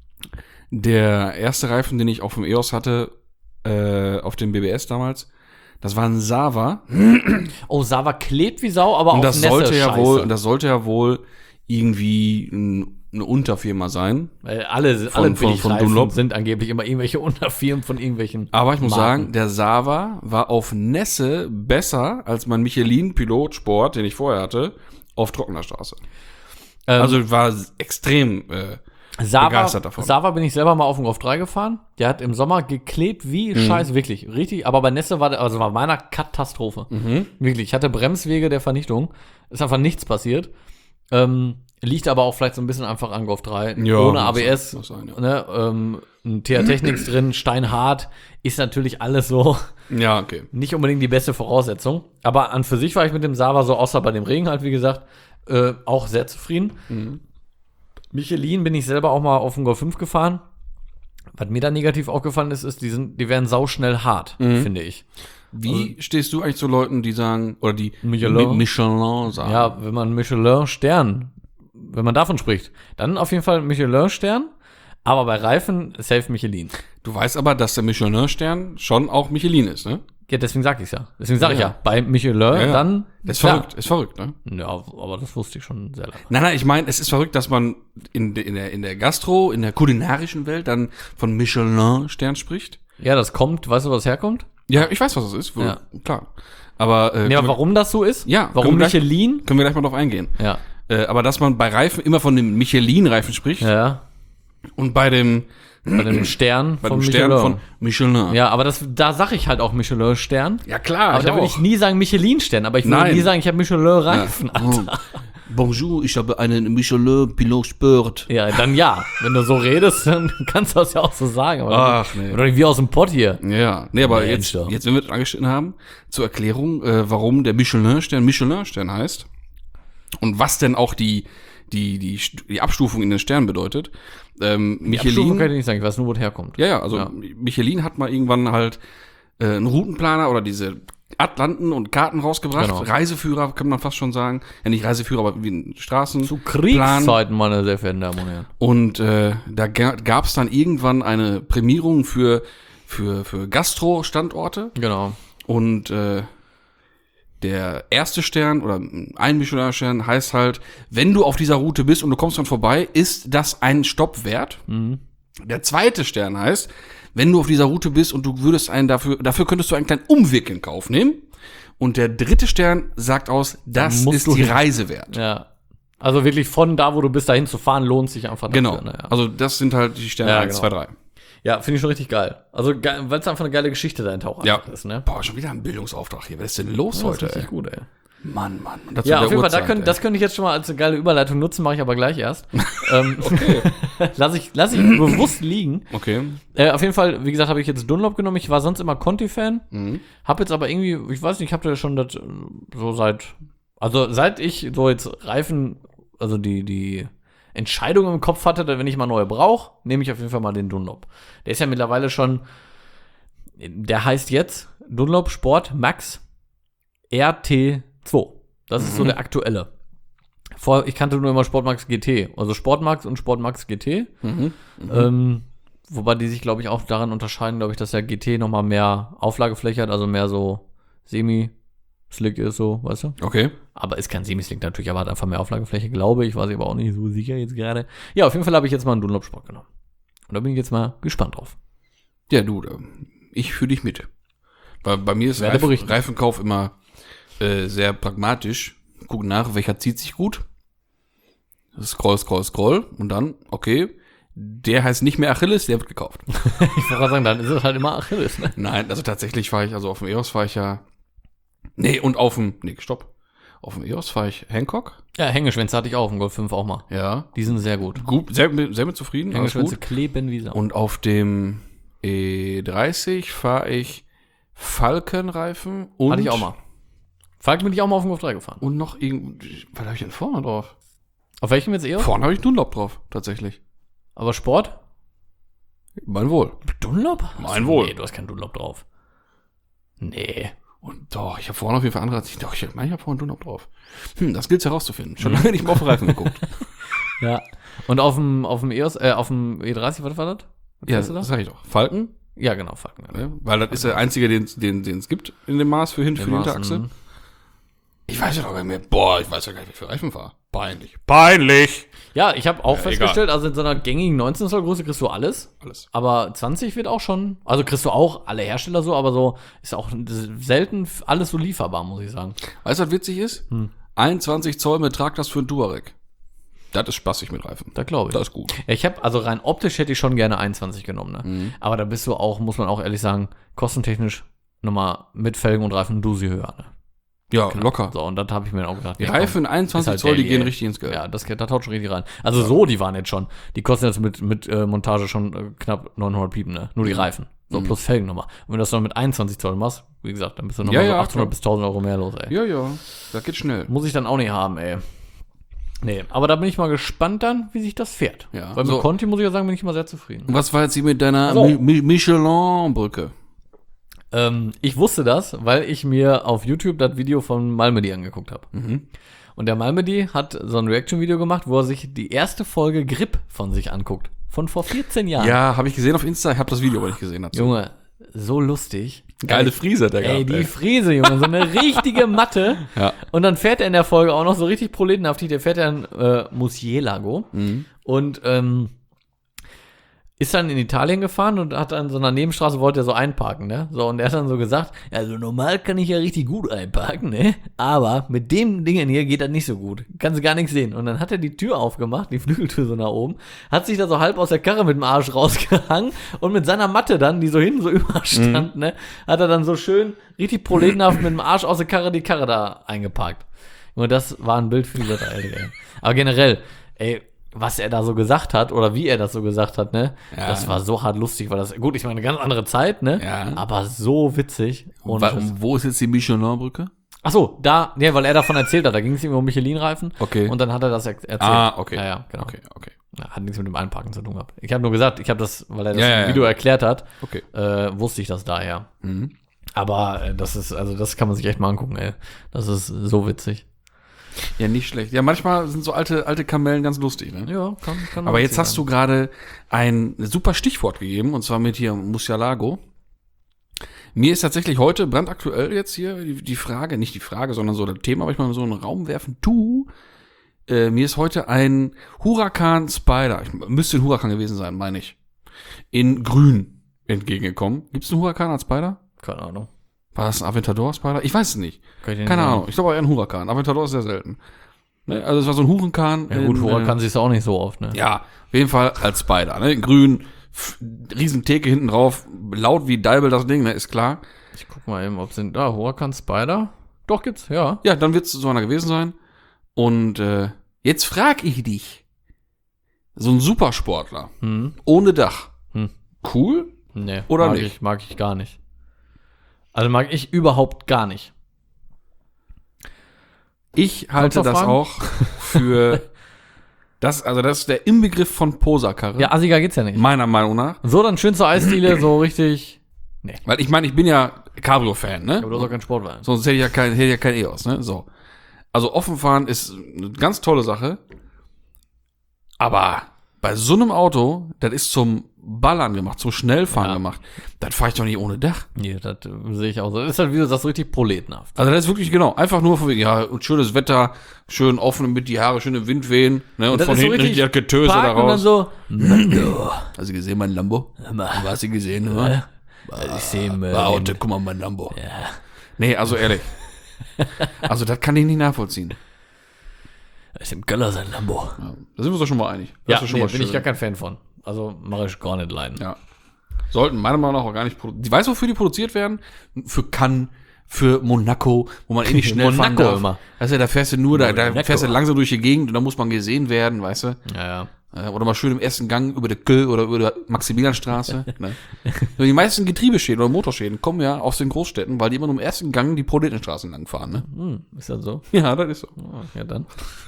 der erste Reifen, den ich auf dem E O S hatte, äh, auf dem B B S damals, das war ein Sava. Oh, Sava klebt wie Sau, aber Und auf das Nässe sollte ja scheiße. wohl, und das sollte ja wohl irgendwie ein, eine Unterfirma sein. Weil alle, Von- alle von- von Billigreifen Dunlop. sind angeblich immer irgendwelche Unterfirmen von irgendwelchen Aber ich muss Marken. sagen, der Sava war auf Nässe besser als mein Michelin-Pilot Sport, den ich vorher hatte, auf trockener Straße. Ähm, Also war extrem äh, Sava, begeistert davon. Sava bin ich selber mal auf dem Golf drei gefahren. Der hat im Sommer geklebt wie Mhm. Scheiße, wirklich. Richtig, aber bei Nässe war der, also war meiner Katastrophe. Mhm. Wirklich. Ich hatte Bremswege der Vernichtung. Ist einfach nichts passiert. Ähm, liegt aber auch vielleicht so ein bisschen einfach an Golf drei. Ja, Ohne muss A B S. sein, muss sein, ja. Ne, ähm, ein T R Technics drin, steinhart. Ist natürlich alles so Ja, okay. nicht unbedingt die beste Voraussetzung. Aber an für sich war ich mit dem Sava so, außer bei dem Regen halt, wie gesagt, äh, auch sehr zufrieden. Mhm. Michelin bin ich selber auch mal auf dem Golf fünf gefahren. Was mir da negativ aufgefallen ist, ist, die, sind, die werden sauschnell hart, Mhm. finde ich. Wie stehst du eigentlich zu Leuten, die sagen, oder die Michelin? Mi- Michelin sagen? Ja, wenn man Michelin-Stern, wenn man davon spricht, dann auf jeden Fall Michelin-Stern, aber bei Reifen safe Michelin. Du weißt aber, dass der Michelin-Stern schon auch Michelin ist, ne? Ja, deswegen sag ich's ja. Deswegen sag Ja, ich ja, ja. bei Michelin ja. dann. Das ist klar. verrückt, ist verrückt, ne? Ja, aber das wusste ich schon sehr lange. Nein, nein, ich meine, es ist verrückt, dass man in, de, in, der, in der Gastro, in der kulinarischen Welt dann von Michelin-Stern spricht. Ja, das kommt, weißt du, wo das herkommt? Ja, ich weiß, was das ist. Wohl, Ja. Klar. Aber, äh, Ja, können wir- warum das so ist? Ja, Warum können wir gleich- Michelin? können wir gleich mal drauf eingehen. Ja. Äh, aber dass man bei Reifen immer von dem Michelin-Reifen spricht Ja. und bei dem, Bei dem Stern bei von dem Stern Michelin. von Michelin. Ja, aber das, da sag ich halt auch Michelin-Stern. Ja, klar. Aber da würde ich nie sagen Michelin-Stern, aber ich würde Nein. nie sagen, ich habe Michelin-Reifen. Ja. Oh. Bonjour, ich habe einen Michelin Pilot Sport. ja, dann ja. Wenn du so redest, dann kannst du das ja auch so sagen. Aber Ach, nee. Oder wie aus dem Pott hier. Ja, nee, aber Mensch, jetzt, doch. jetzt, wenn wir das angeschnitten haben, zur Erklärung, äh, warum der Michelin-Stern Michelin-Stern heißt und was denn auch die, die, die, St- die Abstufung in den Sternen bedeutet. Ähm, Die Abstufung Michelin, kann ich nicht sagen, ich weiß nur, wo es herkommt. ja, ja, also Ja. Michelin hat mal irgendwann halt äh, einen Routenplaner oder diese Atlanten und Karten rausgebracht. Genau. Reiseführer, kann man fast schon sagen. Ja, nicht Reiseführer, aber wie ein Straßen. Zu Kriegszeiten, meine sehr verehrten Damen und Herren. Und äh, da gab es dann irgendwann eine Prämierung für, für, für Gastro-Standorte. Genau. Und äh, der erste Stern oder ein Michelin-Stern heißt halt, wenn du auf dieser Route bist und du kommst dann vorbei, ist das ein Stopp wert. Mhm. Der zweite Stern heißt, wenn du auf dieser Route bist und du würdest einen dafür, dafür könntest du einen kleinen Umweg in Kauf nehmen. Und der dritte Stern sagt aus, das musst ist du die hin. Reise wert. Ja. Also wirklich von da, wo du bist, dahin zu fahren, lohnt sich einfach dafür. Genau. Ne? Ja. Also das sind halt die Sterne Ja, eins, genau. zwei, drei. Ja, finde ich schon richtig geil. Also, weil es einfach eine geile Geschichte dahinter auch Ja. einfach ist, ne? Boah, schon wieder ein Bildungsauftrag hier. Was ist denn los Das ist heute, richtig ey? gut, ey. Mann, Mann. Mann. Das Ja, zu auf der jeden Fall, da Uhrzeit, können, ey. das könnte ich jetzt schon mal als eine geile Überleitung nutzen, mache ich aber gleich erst. ähm, lass ich, lass ich bewusst liegen. Okay. Äh, auf jeden Fall, wie gesagt, habe ich jetzt Dunlop genommen. Ich war sonst immer Conti-Fan. Mhm. Hab jetzt aber irgendwie, ich weiß nicht, ich habe da schon das äh, so seit, also seit ich so jetzt Reifen, also die, die Entscheidung im Kopf hatte, dass wenn ich mal neue brauche, nehme ich auf jeden Fall mal den Dunlop. Der ist ja mittlerweile schon, der heißt jetzt Dunlop Sport Max R T zwei. Das ist so der aktuelle. Vor, ich kannte nur immer Sportmax G T, also Sportmax und Sportmax G T. Mhm. Ähm, wobei die sich, glaube ich, auch daran unterscheiden, glaube ich, dass der G T nochmal mehr Auflagefläche hat, also mehr so Semi-Slick ist, so, weißt du? Okay. Aber ist kein Semi-Slick natürlich, aber hat einfach mehr Auflagefläche, glaube ich. Weiß ich aber auch nicht so sicher jetzt gerade. Ja, auf jeden Fall habe ich jetzt mal einen Dunlop Sport genommen. Und da bin ich jetzt mal gespannt drauf. Ja, du, da- ich fühle dich mit. Weil bei mir ist Werde Reifen, berichten. Reifenkauf immer äh, sehr pragmatisch. Guck nach, welcher zieht sich gut. Scroll, scroll, scroll. Und dann, okay, der heißt nicht mehr Achilles, der wird gekauft. Ich wollte gerade sagen, dann ist es halt immer Achilles, ne? Nein, also tatsächlich fahre ich, also auf dem E O S fahre ich ja. Nee, und auf dem, nee, stopp. Auf dem E O S fahre ich Hancock. Ja, Hängeschwänze hatte ich auch auf dem Golf fünf auch mal. Ja. Die sind sehr gut. Gut, sehr, sehr mit zufrieden, alles Hängeschwänze gut. kleben wie Sau. Und auf dem E dreißig fahre ich Falkenreifen und. Hatte ich auch mal. Falk bin ich auch mal auf dem Golf drei gefahren. Und noch irgend. Was habe ich denn vorne drauf? Auf welchem jetzt eher? Vorne habe ich Dunlop drauf, tatsächlich. Aber Sport? Mein Wohl. Dunlop? Mein Wohl. Nee, du hast keinen Dunlop drauf. Nee. Und doch, ich habe vorne auf jeden Fall andere. Doch, ich meine, ich habe vorne Dunlop drauf. Hm, das gilt's herauszufinden. Schon lange nicht mehr auf den Reifen geguckt. Ja. Und auf dem, auf dem E O S, äh, auf dem E dreißig, was war das? Was Ja, fährst du da? das sag ich doch. Falken, Ja, genau, Falk. Ja. ne? Weil das ist der einzige, den es den, den's gibt in dem Maß für, hin, für die Hinterachse. Maßen. Ich weiß ja doch gar nicht mehr. Boah, ich weiß ja gar nicht, wie viel Reifen war. Peinlich. Peinlich! Ja, ich habe auch Ja, festgestellt, also in so einer gängigen neunzehn Zoll Größe kriegst du alles. Alles. Aber zwanzig wird auch schon, also kriegst du auch alle Hersteller so, aber so ist auch selten alles so lieferbar, muss ich sagen. Weißt du, was witzig ist? Hm. einundzwanzig Zoll mit Tragtas für ein Touareg. Das ist spaßig mit Reifen. Da glaube ich. Das ist gut. Ja, ich habe, also rein optisch hätte ich schon gerne einundzwanzig genommen, ne? Mhm. Aber da bist du auch, muss man auch ehrlich sagen, kostentechnisch nochmal mit Felgen und Reifen Dusi höher, ne? Ja, locker. So, und das habe ich mir dann auch gedacht. Die nee, Reifen komm, einundzwanzig ist halt Zoll, die Daily, gehen ey. richtig ins Geld. Ja, das, das haut schon richtig rein. Also so, die waren jetzt schon, die kosten jetzt mit, mit äh, Montage schon äh, knapp neunhundert Piepen, ne? Nur die Reifen. So, Mhm. plus Felgen nochmal. Und wenn du das dann mit einundzwanzig Zoll machst, wie gesagt, dann bist du nochmal Ja, so ja, achthundert klar. bis tausend Euro mehr los, ey. Ja, ja. Das geht schnell. Muss ich dann auch nicht haben, ey. Nee, aber da bin ich mal gespannt dann, wie sich das fährt. Ja. Weil mit So. Conti, muss ich ja sagen, bin ich immer sehr zufrieden. Und was war jetzt hier mit deiner So. Mi- Mi- Michelin-Brücke? Ähm, ich wusste das, weil ich mir auf YouTube das Video von Malmedy angeguckt habe. Mhm. Und der Malmedy hat so ein Reaction-Video gemacht, wo er sich die erste Folge Grip von sich anguckt. Von vor vierzehn Jahren. Ja, habe ich gesehen auf Insta. Ich habe das Video aber nicht gesehen. Dazu. Junge, so lustig. Geile Frise, der Ey, gehabt, die Frise, Junge, so eine richtige Matte. Ja. Und dann fährt er in der Folge auch noch so richtig proletenhaftig. Der fährt ja in äh, Murcielago. Mhm. Und ähm, ist dann in Italien gefahren und hat an so einer Nebenstraße, wollte er so einparken, ne? So, und er hat dann so gesagt, also normal kann ich ja richtig gut einparken, ne? Aber mit dem Dingen hier geht das nicht so gut. Kannst du gar nichts sehen. Und dann hat er die Tür aufgemacht, die Flügeltür so nach oben, hat sich da so halb aus der Karre mit dem Arsch rausgehangen und mit seiner Matte dann, die so hinten so überstand, mhm. ne? Hat er dann so schön, richtig proletenhaft mit dem Arsch aus der Karre die Karre da eingeparkt. Und das war ein Bild für die Leute, ey. Aber generell, ey, was er da so gesagt hat oder wie er das so gesagt hat, ne? Ja. Das war so hart lustig, weil das, gut, ich meine, eine ganz andere Zeit, ne? Ja. Aber so witzig. Und, und wo ist jetzt die Michelin-Brücke? Ach so, da, ne, weil er davon erzählt hat, da ging es ihm um Michelin-Reifen. Okay. Und dann hat er das er- erzählt. Ah, okay. Ja, ja, genau. Okay, okay. Ja, hat nichts mit dem Einparken zu tun gehabt. Ich habe nur gesagt, ich habe das, weil er das Ja, ja, im Video ja. erklärt hat, Okay. äh, wusste ich das daher. Mhm. Aber äh, das ist, also das kann man sich echt mal angucken, ey. Das ist so witzig. Ja, nicht schlecht. Ja, manchmal sind so alte, alte Kamellen ganz lustig, ne? Ja, kann, kann Aber jetzt hast du gerade ein super Stichwort gegeben, und zwar mit hier Murcielago. Mir ist tatsächlich heute brandaktuell jetzt hier die, die Frage, nicht die Frage, sondern so das Thema, aber ich mal so in den Raum werfen. Du, äh, mir ist heute ein Huracan Spider, ich, müsste ein Huracan gewesen sein, meine ich, in grün entgegengekommen. Gibt es einen Huracan als Spider? Keine Ahnung. War das ein Aventador Spider? Ich weiß es nicht. Kann ich dir nicht Keine sagen. Ahnung. Ich glaube eher ein Huracan. Aventador ist sehr selten. Ne? Also es war so ein Huracan. Ja gut, in, Huracan äh, siehst du auch nicht so oft, ne? Ja, auf jeden Fall als Spider. Ne? In grün, f- riesen Theke hinten drauf, laut wie Deibel das Ding, ne? Ist klar. Ich guck mal eben, ob sind da Huracan Spider? Doch, gibt's, ja. Ja, dann wird es so einer gewesen sein. Und äh, jetzt frag ich dich. So ein Supersportler. Hm. Ohne Dach. Hm. Cool? Nee, Oder mag nicht? Ich, mag ich gar nicht. Also mag ich überhaupt gar nicht. Ich halte noch das Fragen? auch für das, also das ist der Inbegriff von Poserkarre. Ja, assiger geht's ja nicht. Meiner Meinung nach. So, dann schön zur Eisdiele, so richtig. Nee. Weil ich meine, ich bin ja Cabrio-Fan, ne? Aber du hast auch keinen Sportwagen. Sonst hätte ich ja kein, hätte ich ja kein E-Os, ne? So. Also offenfahren ist eine ganz tolle Sache. Aber bei so einem Auto, das ist zum Ballern gemacht, zum Schnellfahren Ja. gemacht. Das fahre ich doch nicht ohne Dach. Nee, das äh, sehe ich auch so. Das ist halt, wie du sagst, richtig proletenhaft. Also das ist wirklich genau, einfach nur von wegen, ja, und schönes Wetter, schön offen mit die Haare, schön im Wind wehen, ne? Und Das von ist so hinten richtig richtig das Getöse da parken und dann raus. so, Mando. Hast du gesehen, mein Lambo? mal. Hast du gesehen, oder? Ich sehe ihn, War äh, heute, guck mal, mein Lambo. ja. Nee, also ehrlich. Also das kann ich nicht nachvollziehen. ist im Keller sein Lambo. Ja, da sind wir uns doch schon mal einig. Das Ja, ist doch schon nee, mal bin schön. ich gar kein Fan von. Also mache ich gar nicht leiden. Ja. Sollten meiner Meinung nach auch gar nicht produziert. Weißt du, wofür die produziert werden? Für Cannes, für Monaco, wo man eh nicht schnell fahren Monaco darf. immer. Weißt du, da fährst du nur, da, da Monaco. fährst du langsam durch die Gegend und da muss man gesehen werden, weißt du? Ja, ja. Äh, Oder mal schön im ersten Gang über die Kö oder über die Maximilianstraße. Ne? Die meisten Getriebeschäden oder Motorschäden kommen ja aus den Großstädten, weil die immer nur im ersten Gang die Proletenstraßen lang fahren. Ne? Hm, ist das so? Ja, das ist so. Oh, ja, dann.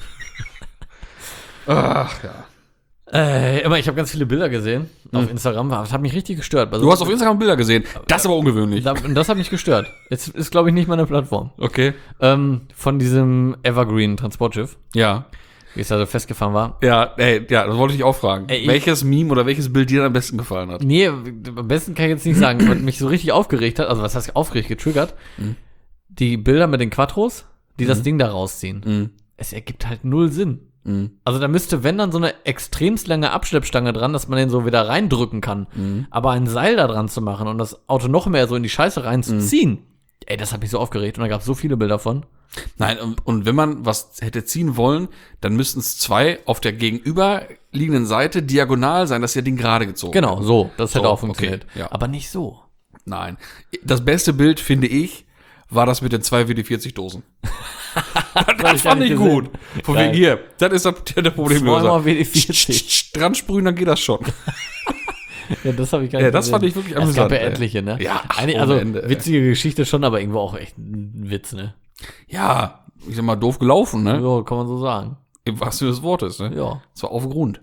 Ach ja. Äh, immer, ich habe ganz viele Bilder gesehen auf Instagram. Das hat mich richtig gestört. Also, Du hast auf Instagram Bilder gesehen. Das ist aber ungewöhnlich. da, und das hat mich gestört. Jetzt ist, glaube ich, nicht meine Plattform. Okay. Ähm, von diesem Evergreen-Transportschiff, Ja. wie es da so festgefahren war. Ja, ey, ja, das wollte ich auch fragen. Ey, ich- welches Meme oder welches Bild dir am besten gefallen hat? Nee, am besten kann ich jetzt nicht sagen, was mich so richtig aufgeregt hat, also was heißt aufgeregt, getriggert, Mhm. die Bilder mit den Quattros, die das Ding da rausziehen. Mhm. Es ergibt halt null Sinn. Mhm. Also da müsste, wenn dann so eine extremst lange Abschleppstange dran, dass man den so wieder reindrücken kann. Mhm. Aber ein Seil da dran zu machen und das Auto noch mehr so in die Scheiße reinzuziehen, ey, das hat mich so aufgeregt und da gab es so viele Bilder von. Nein, und, und wenn man was hätte ziehen wollen, dann müssten es zwei auf der gegenüberliegenden Seite diagonal sein, dass ihr Ding gerade gezogen Genau, wird. so, das hätte So, auch funktioniert. okay, ja. Aber nicht so. Nein. Das beste Bild, finde ich, war das mit den zwei W D vierzig Dosen. das fand ich gut. Von Geil. wegen hier, das ist das, der Problemlöser. Zweimal W D vierzig. Dran sprühen, dann geht das schon. Ja, das habe ich gar Ja, nicht das gesehen. fand ich wirklich Es gab amüsant, ja ey. etliche, ne? Ja, ach, Eigentlich, ohne also Ende, ey. witzige Geschichte schon, aber irgendwo auch echt ein Witz, ne? Ja, ich sag mal, doof gelaufen, ne? Ja, kann man so sagen. Im wahrsten Sinne des Wortes, ne? Ja. Das war auf Grund.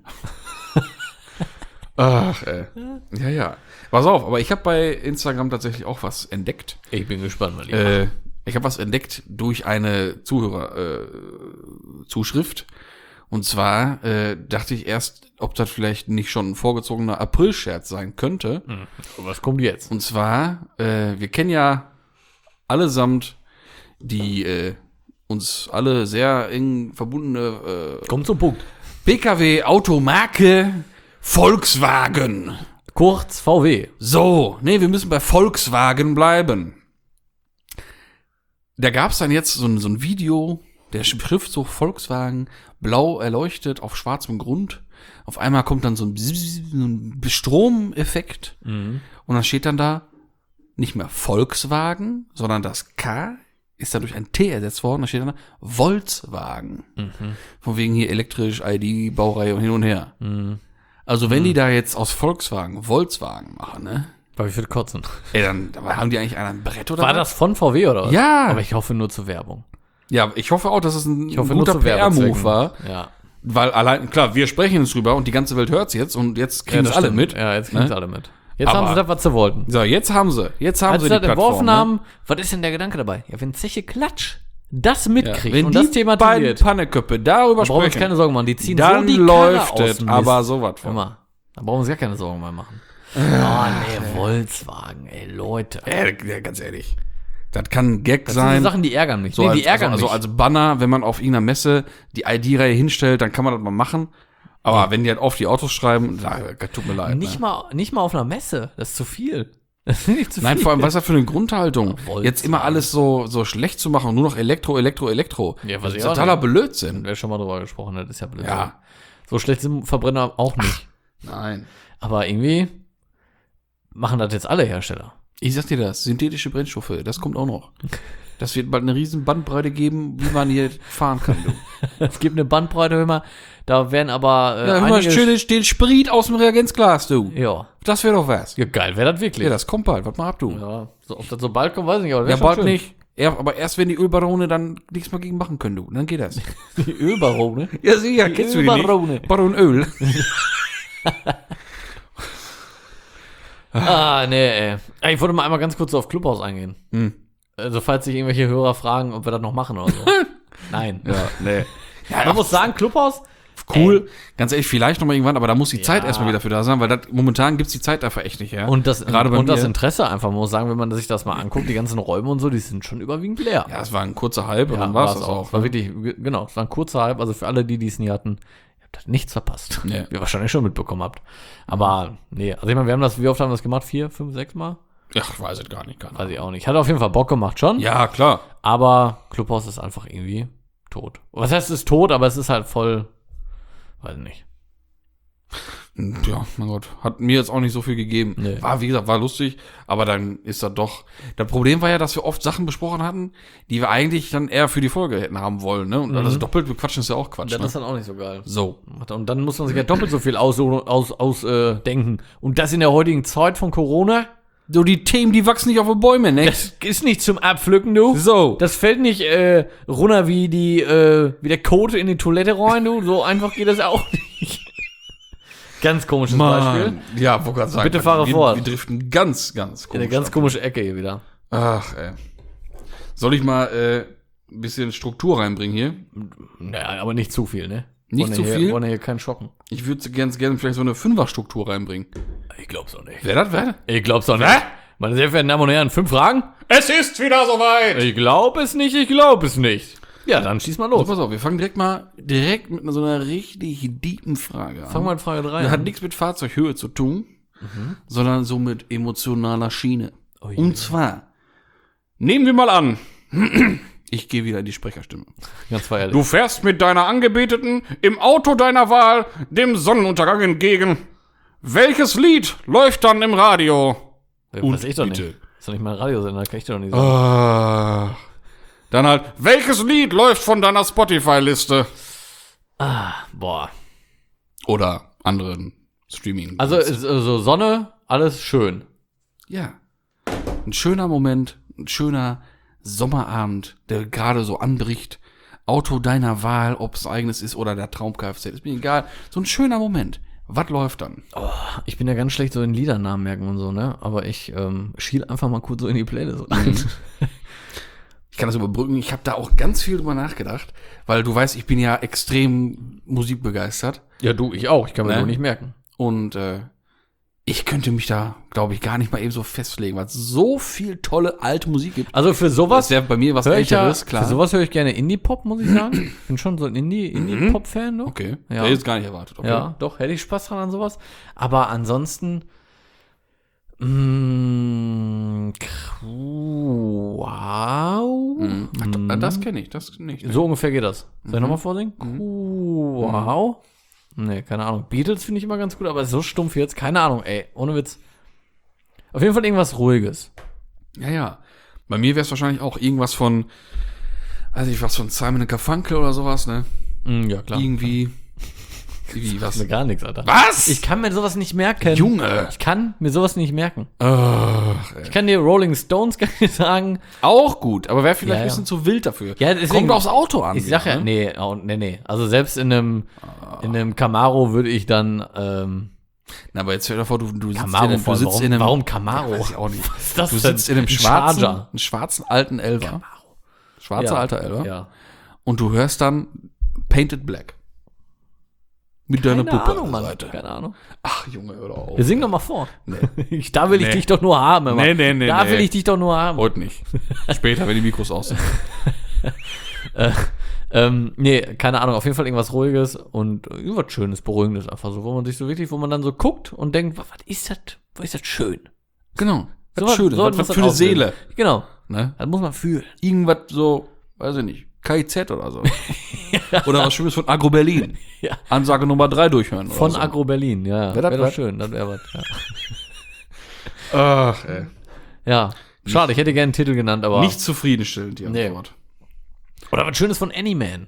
Ach, ey. Ja, ja. Pass auf, aber ich habe bei Instagram tatsächlich auch was entdeckt. Ich bin gespannt, mein Lieber. Äh, ich habe was entdeckt durch eine Zuhörer-Zuschrift. Äh, Zuschrift. Und zwar äh, dachte ich erst, ob das vielleicht nicht schon ein vorgezogener April-Scherz sein könnte. Hm. Was kommt jetzt? Und zwar, äh, wir kennen ja allesamt die äh, uns alle sehr eng verbundene äh, Kommt zum Punkt. P K W-Automarke Volkswagen. Kurz V W. So, nee, wir müssen bei Volkswagen bleiben. Da gab's dann jetzt so ein, so ein Video, der Schriftzug Volkswagen, blau erleuchtet auf schwarzem Grund. Auf einmal kommt dann so ein, Bzzz, so ein Stromeffekt. Mhm. Und dann steht dann da nicht mehr Volkswagen, sondern das K ist dann durch ein T ersetzt worden. Da steht dann da Volkswagen. Mhm. Von wegen hier elektrisch, I D, Baureihe und hin und her. Mhm. Also wenn die da jetzt aus Volkswagen Volkswagen machen, ne? Aber ich würde kotzen. Ey, dann aber haben die eigentlich einen ein Brett oder War was? das von V W oder was? Ja. Aber ich hoffe nur zur Werbung. Ja, ich hoffe auch, dass es ein, Ich hoffe ein nur guter zu P R-Move Werbezwecken. war. Ja. Weil allein, klar, wir sprechen jetzt drüber und die ganze Welt hört's jetzt und jetzt kriegen ja, es alle stimmt. mit. Ja, jetzt kriegen es ne? alle mit. Jetzt Aber- haben sie das, was sie wollten. So, jetzt haben sie, jetzt haben Als sie sie die das entworfen Plattform. haben, was ist denn der Gedanke dabei? Ja, wenn Zeche Klatsch das Ne? mitkriegt Wenn und die das beiden thematisiert, Panneköpfe darüber brauchen wir uns sprechen, keine Sorgen machen. Die ziehen dann so die Karre läuft aus es dem aber Mist. sowas Hör von. mal, da brauchen wir uns gar keine Sorgen mehr machen. Oh, nee, Volkswagen, ey, Leute. Äh, ja, ganz ehrlich. Das kann ein Gag Das sind so sein. Sachen, die ärgern mich. So nee, als, die ärgern also, mich. also als Banner, wenn man auf irgendeiner Messe die I D-Reihe hinstellt, dann kann man das mal machen. Aber wenn die halt auf die Autos schreiben, da, tut mir leid. nicht, ne? mal, nicht mal auf einer Messe. Das ist zu viel. Das finde ich zu Nein, viel. vor allem, was ist das für eine Grundhaltung? Volkswagen. Jetzt immer alles so, so schlecht zu machen und nur noch Elektro, Elektro, Elektro. Ja, was das ich ist auch totaler nicht. Blödsinn. Wer schon mal drüber gesprochen hat, ist ja blöd. Ja. So schlecht sind Verbrenner auch nicht. Nein. Aber irgendwie machen das jetzt alle Hersteller. Ich sag dir das, synthetische Brennstoffe, das kommt auch noch. Das wird bald eine riesen Bandbreite geben, wie man hier fahren kann. Du. Es gibt eine Bandbreite, hör mal. Da werden aber äh, Ja, hör mal, einige... schön den Sprit aus dem Reagenzglas, du. Ja. Das wäre doch was. Ja, geil, wäre das wirklich. Ja, das kommt bald, warte mal ab, du. Ja, Ja, so, ob das so bald kommt, weiß ich nicht. Aber wär schon bald schön. nicht. Ja, aber erst wenn die Ölbarone dann nichts mehr gegen machen können, du. Dann geht das. Die Ölbarone. Ja, sicher, Die kennst du die Ölbarone. nicht? Baron Öl. Ah, nee, ey. Ey, ich wollte mal einmal ganz kurz auf Clubhouse eingehen. Hm. Also, falls sich irgendwelche Hörer fragen, ob wir das noch machen oder so. Nein. Ja, nee. Ja, Man muss sagen, Clubhouse, cool. Ganz ehrlich, vielleicht noch mal irgendwann, aber da muss die Zeit Ja. erstmal wieder für da sein, weil das, momentan gibt's die Zeit dafür echt nicht, ja. und das, Gerade bei und das mir. Interesse einfach, man muss sagen, wenn man sich das mal anguckt, die ganzen Räume und so, die sind schon überwiegend leer. Ja, es war ein kurzer Hype und Ja, dann war's war's das auch. auch. Es war ne? wirklich, genau, es war ein kurzer Hype, also für alle, die, die es nie hatten, ihr habt nichts verpasst. Ja. Wie ihr wahrscheinlich schon mitbekommen habt. Aber, nee, also ich meine, wir haben das, wie oft haben wir das gemacht? Vier, fünf, sechs Mal? Ja, ich weiß es gar nicht. Gar Weiß ich auch nicht. Hat auf jeden Fall Bock gemacht schon. Ja, klar. Aber Clubhouse ist einfach irgendwie tot. Was heißt, es ist tot, aber es ist halt voll, weiß nicht. Ja, mein Gott, hat mir jetzt auch nicht so viel gegeben. Nee. War, wie gesagt, war lustig, aber dann ist das doch. Das Problem war ja, dass wir oft Sachen besprochen hatten, die wir eigentlich dann eher für die Folge hätten haben wollen, ne? Und Mhm. also doppelt bequatschen ist ja auch Quatsch. Das Ne? ist dann auch nicht so geil. So. Und dann muss man sich ja doppelt so viel aus, aus, aus äh, denken. Und das in der heutigen Zeit von Corona, So, die Themen, die wachsen nicht auf den Bäumen, ne? das ist nicht zum Abpflücken, du. So. Das fällt nicht äh, runter wie die, äh, wie der Kot in die Toilette rein, du. So einfach geht das auch nicht. Ganz komisches Beispiel. Mann. Ja, wollte gerade sagen. Bitte fahre wir, fort. Wir driften ganz, ganz In komisch. eine ganz ab. komische Ecke hier wieder. Ach, ey. Soll ich mal äh, ein bisschen Struktur reinbringen hier? Naja, aber nicht zu viel, ne? Nicht Wollen zu hier, viel? Wollen hier keinen schocken. Ich würde ganz gerne vielleicht so eine Fünfer-Struktur reinbringen. Ich glaub's auch nicht. Wer das wäre? Ich glaub's auch nicht. Meine sehr verehrten Damen und Herren, fünf Fragen? Es ist wieder soweit! Ich glaube es nicht, ich glaube es nicht. Ja, dann schieß mal So, los. pass auf, wir fangen direkt mal direkt mit so einer richtig deepen Frage an. Fang mal in Frage drei Das hat an. nichts mit Fahrzeughöhe zu tun, sondern so mit emotionaler Schiene. Oh je. Und zwar, nehmen wir mal an, ich gehe wieder in die Sprecherstimme. Ganz feierlich. Du fährst mit deiner Angebeteten im Auto deiner Wahl dem Sonnenuntergang entgegen. Welches Lied läuft dann im Radio? Das und weiß ich doch bitte. nicht. Das ist doch nicht mein Radiosender, kann ich dir doch nicht sagen. Ah, dann halt, welches Lied läuft von deiner Spotify-Liste? Ah, boah. Oder anderen Streaming. Also, ist, also Sonne, alles schön. ja, ein schöner Moment, ein schöner Sommerabend, der gerade so anbricht. Auto deiner Wahl, ob es eigenes ist oder der Traum-Kfz, ist mir egal. So ein schöner Moment. Was läuft dann? Ich bin ja ganz schlecht so in Liedernamen merken und so, ne? Aber ich ähm, schiel einfach mal kurz so in die Playlist. Ich kann das überbrücken. Ich habe da auch ganz viel drüber nachgedacht, weil du weißt, ich bin ja extrem musikbegeistert. Ja, du, ich auch. Ich kann mir Ne? nur nicht merken. Und äh, ich könnte mich da, glaube ich, gar nicht mal eben so festlegen, weil es so viel tolle alte Musik gibt. Also für sowas Das wäre bei mir was höre ich ja, Älteres, klar. für sowas höre ich gerne Indie-Pop, muss ich sagen. Bin schon so ein Indie, Indie-Pop-Fan, du. Okay, Ja. hätte ich jetzt gar nicht erwartet. Okay. Ja, doch, hätte ich Spaß dran an sowas. Aber ansonsten, mh, wow. Mhm. Ach, das kenne ich, das nicht. So ungefähr geht das. Soll ich Mhm. nochmal vorsingen? Wow. Nee, keine Ahnung. Beatles finde ich immer ganz gut, aber so stumpf jetzt, keine Ahnung, ey, ohne Witz. Auf jeden Fall irgendwas Ruhiges. Ja, ja. Bei mir wäre es wahrscheinlich auch irgendwas von, weiß ich, was von Simon and Garfunkel oder sowas, ne? Mm, ja, klar. Irgendwie, wie, was? Mir gar nichts, Alter. Was? Ich kann mir sowas nicht merken. Junge. Ich kann mir sowas nicht merken. Ach, ey. Ich kann dir Rolling Stones gar nicht sagen. Auch gut, aber wäre vielleicht Ja, ein ja. bisschen zu wild dafür. Ja, deswegen- Kommt aufs Auto an. Ich sag ja, ne? nee, oh, nee, nee. Also selbst in einem, in einem Camaro würde ich dann, ähm, Na, aber jetzt stell dir vor, du, du sitzt, Camaro in, einem- du voll. sitzt warum, in einem, warum Camaro? Weiß ich auch nicht. Was ist das Du denn? sitzt in einem Ein schwarzen, Charger. einen schwarzen alten Elver. Schwarzer Ja. alter Elver. Ja. Und du hörst dann Painted Black. Mit deiner Keine Puppe Ahnung, an Mann. der Seite. Keine Ahnung. Ach, Junge, hör doch auf. Wir singen doch mal vor. Nee. Ich, da will ich Nee. dich doch nur haben. Immer. Nee, nee, nee, Da nee. will ich dich doch nur haben. Heute nicht. Später, wenn die Mikros aus sind. Äh, ähm, nee, keine Ahnung. Auf jeden Fall irgendwas Ruhiges und irgendwas Schönes, Beruhigendes einfach so, wo man sich so wirklich, wo man dann so guckt und denkt, was ist das? Was ist das schön? Genau. So Was was- Schönes, so was muss für das eine aussehen. Seele. Genau. Ne? Das muss man fühlen. Irgendwas so, weiß ich nicht, K I Z oder so. Oder was Schönes von Agro Berlin. Ja. Ansage Nummer drei durchhören. Von oder so. Agro Berlin, ja. Wär Wäre das wär doch was? schön. Das wäre was. Ja. Ach, ey. ja. Schade, ich hätte gerne einen Titel genannt, aber. Nicht zufriedenstellend, die Nee. Antwort. Oder was Schönes von Anyman.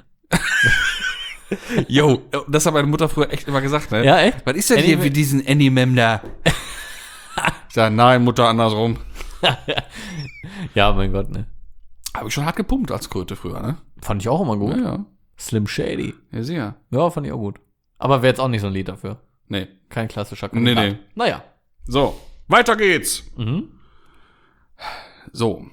Jo, das hat meine Mutter früher echt immer gesagt, ne? Ja, echt? Was ist denn Annie hier Mem- für diesen Animem da? Ich sag, nein, Mutter, andersrum. Ja, mein Gott, ne. Habe ich schon hart gepumpt als Kröte früher, ne? Fand ich auch immer gut. Ja, ja. Slim Shady. Ja, sehr. Ja, fand ich auch gut. Aber wäre jetzt auch nicht so ein Lied dafür. Nee. Kein klassischer Nee, Kandidat. nee. Naja. So, weiter geht's. Mhm. So.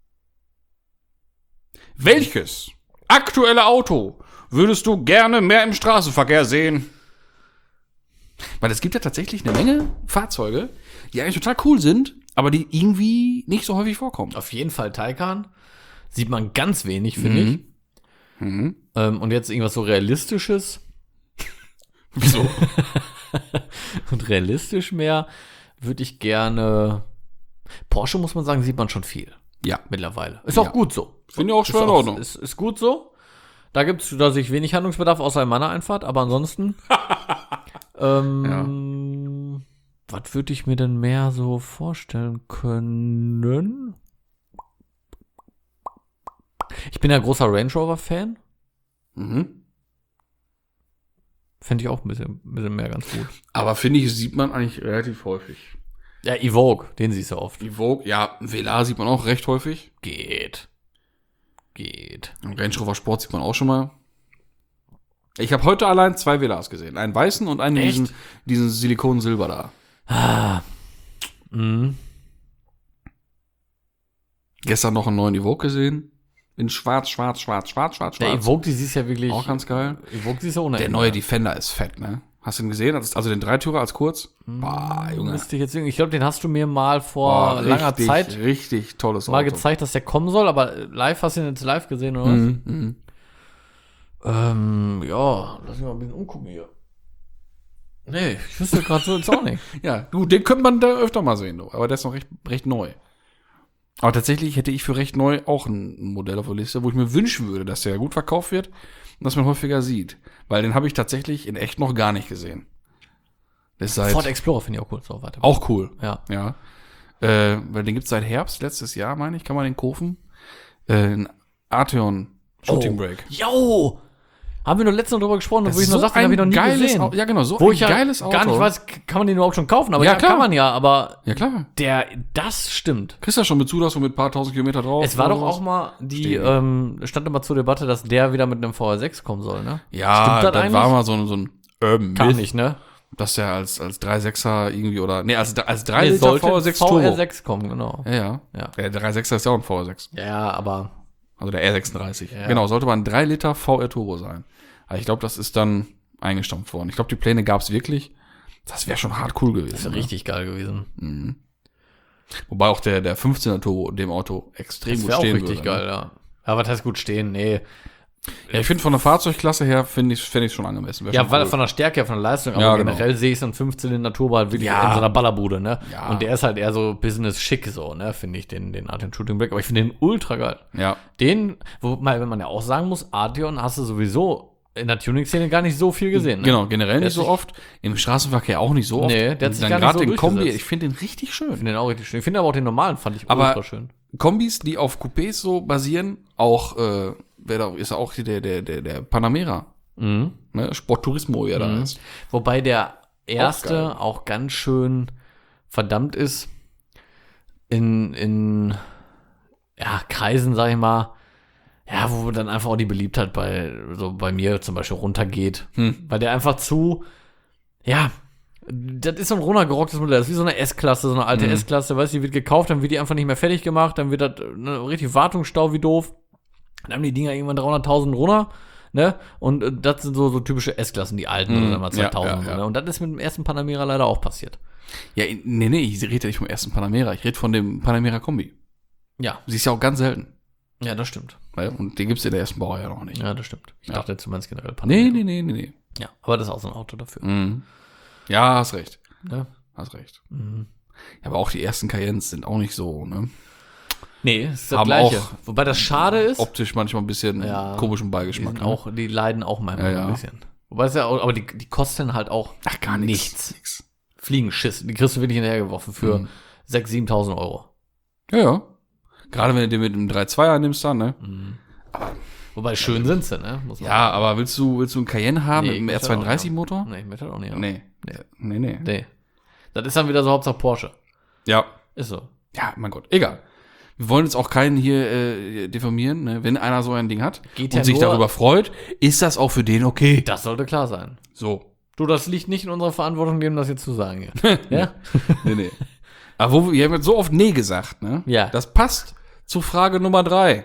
Welches aktuelle Auto würdest du gerne mehr im Straßenverkehr sehen? Weil es gibt ja tatsächlich eine Menge Fahrzeuge, die eigentlich total cool sind, aber die irgendwie nicht so häufig vorkommen. Auf jeden Fall Taycan. Sieht man ganz wenig, finde ich. Mhm. Ähm, und jetzt irgendwas so Realistisches. Wieso? Und realistisch mehr würde ich gerne. Porsche, muss man sagen, sieht man schon viel Ja. mittlerweile. Ist auch Ja. gut so. Finde ich auch Ist, voll in Ordnung. ist, ist gut so. Da gibt es, da sehe ich wenig Handlungsbedarf, außer in meiner Einfahrt, aber ansonsten. ähm, Was würde ich mir denn mehr so vorstellen können? Ich bin ja großer Range Rover-Fan. Mhm. Fände ich auch ein bisschen, ein bisschen mehr ganz gut. Aber finde ich, sieht man eigentlich relativ häufig. Ja, Evoque, den siehst du oft. Evoque, ja, Velar sieht man auch recht häufig. Geht. Geht. Und Range Rover Sport sieht man auch schon mal. Ich habe heute allein zwei Velars gesehen. Einen weißen und einen Echt? diesen, diesen Silikon-Silber da. Ah. Mhm. Gestern noch einen neuen Evoque gesehen. In schwarz, schwarz, schwarz, schwarz, schwarz, Der schwarz. Evoque, die siehst ja wirklich. Auch ganz geil. Evoque, die ist ja ohne Der Ende. neue Defender ist fett, ne? Hast du ihn gesehen? Also den Dreitürer als kurz? Boah, Junge. Müsste ich jetzt irgendwie- ich glaube, den hast du mir mal vor Boah, langer richtig, Zeit Richtig tolles mal Auto. gezeigt, dass der kommen soll, aber live hast du ihn jetzt live gesehen, oder was? Mhm, mhm. Ähm, ja, lass mich mal ein bisschen umgucken hier. Nee, ich wüsste gerade so jetzt auch nicht. Ja, du, den könnte man da öfter mal sehen, du. Aber der ist noch recht, recht neu. Aber tatsächlich hätte ich für recht neu auch ein Modell auf der Liste, wo ich mir wünschen würde, dass der gut verkauft wird und dass man häufiger sieht. Weil den habe ich tatsächlich in echt noch gar nicht gesehen. Das ist seit Ford Explorer finde ich auch cool. So, warte. auch cool. Ja. Ja. Äh, weil den gibt's seit Herbst, letztes Jahr, meine ich, kann man den kaufen. Äh, ein Arteon Shooting Brake. Jo! Haben wir nur letztens noch drüber gesprochen, Das wo ich ist noch so sagte, den habe ich noch nie geiles gesehen. Au- ja, genau, so wo ein ich ja geiles gar Auto. nicht weiß, k- kann man den überhaupt schon kaufen? Aber Ja, ja, klar. kann man ja, aber Ja, klar. der, das stimmt. Kriegst du ja schon mit Zulassung mit ein paar tausend Kilometer drauf. Es war oder doch sowas? auch mal die, Stehen. ähm, stand immer zur Debatte, dass der wieder mit einem V R sechs kommen soll, ne? Ja, Stimmt das das eigentlich? war mal so ein, so ein Urban Kam Myth, nicht, ne? dass der als, als drei Komma sechser irgendwie oder, nee, als, als drei Nee, Liter sollte V R sechs V R Turbo. sechs kommen, genau. Ja, ja. Ja. Der drei Komma sechser ist ja auch ein V R sechs. Ja, aber Also der R sechsunddreißig. Ja. Genau, sollte mal ein drei Liter V R Turbo sein. Aber ich glaube, das ist dann eingestampft worden. Ich glaube, die Pläne gab es wirklich. Das wäre schon hart cool gewesen. Das wäre ne? richtig geil gewesen. Mhm. Wobei auch der, der fünfzehner Turbo in dem Auto extrem Das gut wäre auch stehen richtig würde. geil, Ne? ja. Aber was heißt gut stehen? Nee. Ja, ich finde von der Fahrzeugklasse her, finde ich es schon angemessen. Wär Ja, schon weil cool. von der Stärke, von der Leistung, aber Ja, genau. generell sehe ich so einen Fünfzylinder-Turbo halt wirklich Ja. in so einer Ballerbude, ne? Ja. Und der ist halt eher so Business-schick so, ne? Finde ich, den, den Arteon Shooting Brake. Aber ich finde den ultra geil. Ja. Den, wobei, wenn man ja auch sagen muss, Arteon hast du sowieso in der Tuning-Szene gar nicht so viel gesehen, ne? Genau, generell Der nicht hat so sich- oft. Im Straßenverkehr auch nicht so oft. Nee, der hat sich Und gar dann nicht so gerade den Kombi, durchgesetzt. ich finde den richtig Ich schön. finde den auch richtig schön. Ich finde aber auch den normalen fand ich Aber- ultra schön. Kombis, die auf Coupés so basieren, auch, äh, wer da ist auch hier der, der, der, der Panamera, Mhm. ne? Sport Turismo, wie er da Mhm. ist. Wobei der erste geil. auch, ganz schön verdammt ist in, in ja, Kreisen, sag ich mal, ja, wo dann einfach auch die Beliebtheit bei, so bei mir zum Beispiel runtergeht. Hm. Weil der einfach zu, ja, das ist so ein runtergerocktes Modell. Das ist wie so eine S-Klasse, so eine alte Mhm. S-Klasse, weißt du, die wird gekauft, dann wird die einfach nicht mehr fertig gemacht, dann wird das ne, richtig Wartungsstau wie doof. Dann haben die Dinger irgendwann dreihunderttausend runter, ne? Und äh, das sind so, so typische S-Klassen, die alten, Mhm. oder mal zweitausend. Ja, ja, ja. Ne? Und das ist mit dem ersten Panamera leider auch passiert. Ja, nee, nee, ich rede ja nicht vom ersten Panamera, ich rede von dem Panamera Kombi. Ja, Sie ist ja auch ganz selten. ja, das stimmt. Ne? Und den gibt's in der ersten Bauer ja noch nicht. Ja, das stimmt. Ich Ja. dachte jetzt, du meinst generell Panamera. Nee, nee, nee, nee, nee. Ja, aber das ist auch so ein Auto dafür. Mhm. Ja, hast recht. Ne? Hast recht. Mhm. Ja, aber auch die ersten Cayennes sind auch nicht so, ne? Nee, es ist das Haben Gleiche. auch Wobei das schade ist, Optisch manchmal ein bisschen Ja, komischen die, Beigeschmack. sind ne? auch, die leiden auch manchmal Ja, ja. ein bisschen. Wobei es ja auch, aber die, die kosten halt auch Ach, gar nichts. nichts. Fliegenschiss. Die kriegst du wirklich hinterhergeworfen für Mhm. sechstausend, siebentausend Euro. Ja, ja. Gerade wenn du den mit einem drei Komma zwei nimmst dann, ne? Wobei schön sind sie, ne? Muss man Ja, aber willst du, willst du einen Cayenne haben Nee, mit einem ich R möchte auch zweiunddreißig nicht Motor? Nee, ich möchte das auch nicht haben. Nee. Nee, nee. Nee. Das ist dann wieder so Hauptsache Porsche. Ja. Ist so. Ja, mein Gott. Egal. Wir wollen jetzt auch keinen hier äh, diffamieren, ne? Wenn einer so ein Ding hat Geht und ja sich nur- darüber freut, ist das auch für den okay. Das sollte klar sein. So. Du, das liegt nicht in unserer Verantwortung, dem das jetzt zu sagen hier. Ja? Nee, nee. Aber wo wir, wir haben jetzt so oft nee gesagt, ne? Ja. Das passt zu Frage Nummer drei.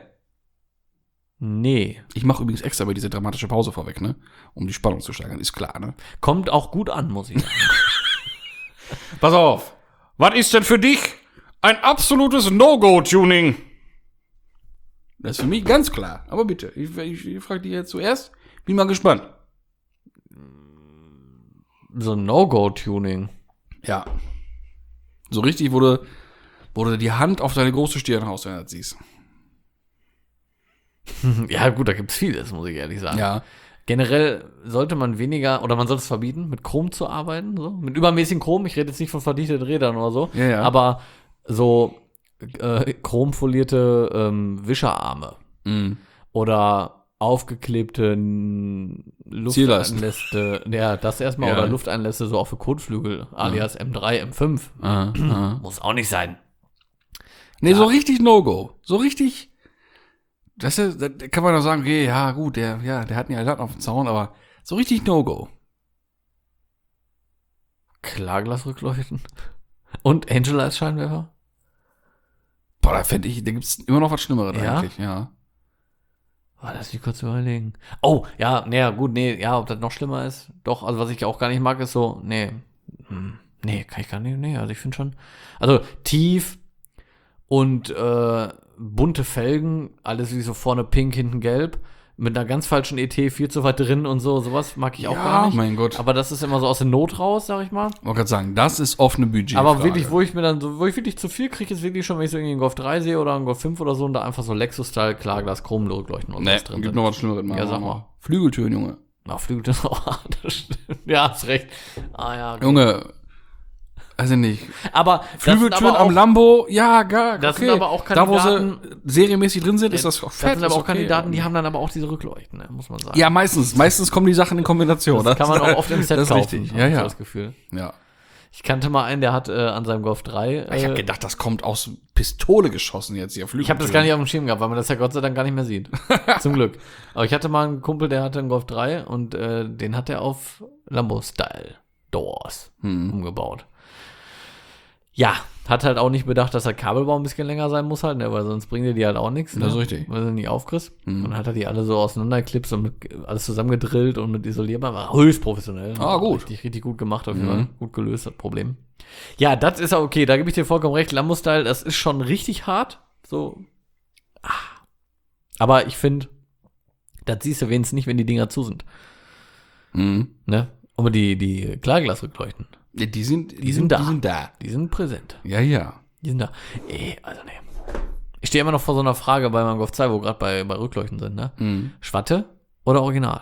Nee. Ich mache übrigens extra bei diese dramatische Pause vorweg, ne? Um die Spannung zu steigern, ist klar, ne? Kommt auch gut an, muss ich sagen. Pass auf. Was ist denn für dich ein absolutes No-Go-Tuning? Das ist für mich ganz klar. Aber bitte, ich, ich, ich frage dich jetzt zuerst. Bin mal gespannt. So ein No-Go-Tuning. Ja. So richtig, wo du, wo du die Hand auf deine große Stirn haust, wenn du das siehst. Ja, gut, da gibt's vieles, muss ich ehrlich sagen. Ja. Generell sollte man weniger, oder man sollte es verbieten, mit Chrom zu arbeiten, so. Mit übermäßigen Chrom. Ich rede jetzt nicht von verdichteten Rädern oder so. Ja, ja. Aber so äh, chromfolierte ähm, Wischerarme Mhm. oder aufgeklebte n- Zierleisten. Lufteinlässe, ja, das erstmal, Ja. oder Lufteinlässe so auch für Kotflügel, alias M drei, M fünf. Aha, aha. Muss auch nicht sein. Nee, so richtig No-Go. So richtig. Das, ist, da kann man doch sagen, okay, ja, gut, der, ja, der hat einen Latten auf dem Zaun, aber so richtig No-Go. Klarglasrückleuchten. Und Angelite-Scheinwerfer? Boah, da fände ich, da gibt's immer noch was Schlimmeres Ja? eigentlich, ja. Oh, lass mich kurz überlegen. Oh, ja, naja, gut, nee, ja, ob das noch schlimmer ist. Doch, also was ich auch gar nicht mag, ist so, nee, hm, nee, kann ich gar nicht, nee, also ich finde schon, also tief und äh, bunte Felgen, alles wie so vorne pink, hinten gelb, mit einer ganz falschen E T viel zu weit drin und so, sowas mag ich auch Ja, gar nicht. mein Gott. Aber das ist immer so aus der Not raus, sag ich mal. Ich wollte gerade sagen, das ist offene Budget. Aber wirklich, wo ich mir dann so, wo ich wirklich zu viel kriege, ist wirklich schon, wenn ich so irgendwie einen Golf drei sehe oder einen Golf fünf oder so und da einfach so Lexus-Style, Klarglas, Chromleuchten und Nee, was drin gibt sind. noch was Schlimmeres. Ja, sag mal. Flügeltüren, Junge. Na, Flügel das auch. Das stimmt. Ja, hast recht. Ah ja. Okay. Junge, also nicht. Aber das sind Flügeltüren aber auch, am Lambo, ja, gar. Das okay. sind aber auch Da, wo Kandidaten- sie serienmäßig drin sind, ist das auch das fett. sind aber ist auch okay. Kandidaten, die haben dann aber auch diese Rückleuchten, ne, muss man sagen. Ja, meistens. Meistens kommen die Sachen in Kombination. das kann man auch oft im Set das ist kaufen. richtig. hab Ja, ich so ja. das Gefühl. ja. Ich kannte mal einen, der hat äh, an seinem Golf drei. Äh, Ich habe gedacht, das kommt aus Pistole geschossen jetzt hier. Ich habe das gar nicht auf dem Schirm gehabt, weil man das ja Gott sei Dank gar nicht mehr sieht. Zum Glück. Aber ich hatte mal einen Kumpel, der hatte einen Golf drei und äh, den hat er auf Lambo-Style Doors Hm. umgebaut. Ja, hat halt auch nicht bedacht, dass der Kabelbaum ein bisschen länger sein muss halt, ne, weil sonst bringen dir die halt auch nichts. Das ist ne? richtig. Weil du nicht aufkriegst. Mhm. Und dann hat er die alle so auseinanderklipst und mit, alles zusammengedrillt und mit Isolierband. War höchst professionell. Ah, gut. Richtig, richtig gut gemacht auf jeden Mhm. Fall. Gut gelöst, das Problem. Ja, das ist auch okay, da gebe ich dir vollkommen recht. Lambo-Style, das ist schon richtig hart. So. Ah. Aber ich finde, das siehst du wenigstens nicht, wenn die Dinger zu sind. Mhm. Ne? Aber die, die Klarglasrückleuchten, Ja, die sind, die, Die sind da. Die sind da. die sind präsent. Ja, ja. Die sind da. Ey, also ne. Ich stehe immer noch vor so einer Frage bei meinem Golf zwei, wo wir gerade bei, bei Rückleuchten sind, ne? Mhm. Schwatte oder Original?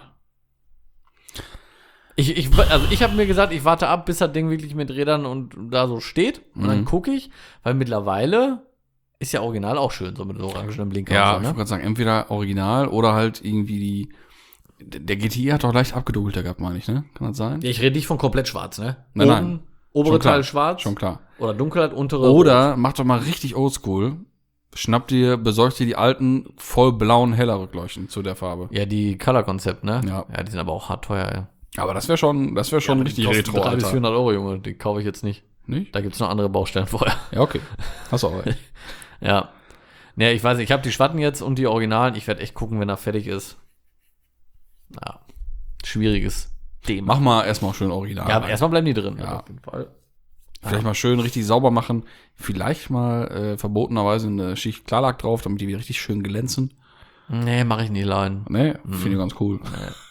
Ich, ich, also ich habe mir gesagt, ich warte ab, bis das Ding wirklich mit Rädern und da so steht. Und dann Mhm. gucke ich, weil mittlerweile ist ja Original auch schön, so mit so orangenen Blinkern Ja, und ich so, wollte ne? gerade sagen, entweder Original oder halt irgendwie die. Der G T I hat doch leicht abgedunkelter gehabt, meine ich, ne? Kann das sein? Ja, ich rede nicht von komplett schwarz, ne? Nein, Oben, nein. Obere Schon klar, Teil schwarz Schon klar. oder Dunkelheit, untere Oder macht doch mal richtig oldschool. Schnappt dir, besorgt dir die alten, voll blauen heller Rückleuchten zu der Farbe. Ja, die Color-Konzept, ne? Ja. Ja, die sind aber auch hart teuer, ey. Aber das wäre schon, das wäre schon Ja, richtig die kosten retro, dreihundert bis Alter. vierhundert Euro, Junge. Die kaufe ich jetzt nicht. Nicht? Da gibt's noch andere Baustellen vorher. Ja, okay. Hast du auch recht. Ja. Ja, ich weiß nicht, ich habe die Schwatten jetzt und die Originalen. Ich werde echt gucken, wenn er fertig ist. Ja. Schwieriges Thema. Mach mal erstmal schön original. Ja, aber erstmal bleiben die drin. Ja. Auf jeden Fall. Vielleicht mal schön richtig sauber machen. Vielleicht mal äh, verbotenerweise eine Schicht Klarlack drauf, damit die wieder richtig schön glänzen. Nee, mache ich nicht allein. Ne? Finde ich ganz cool.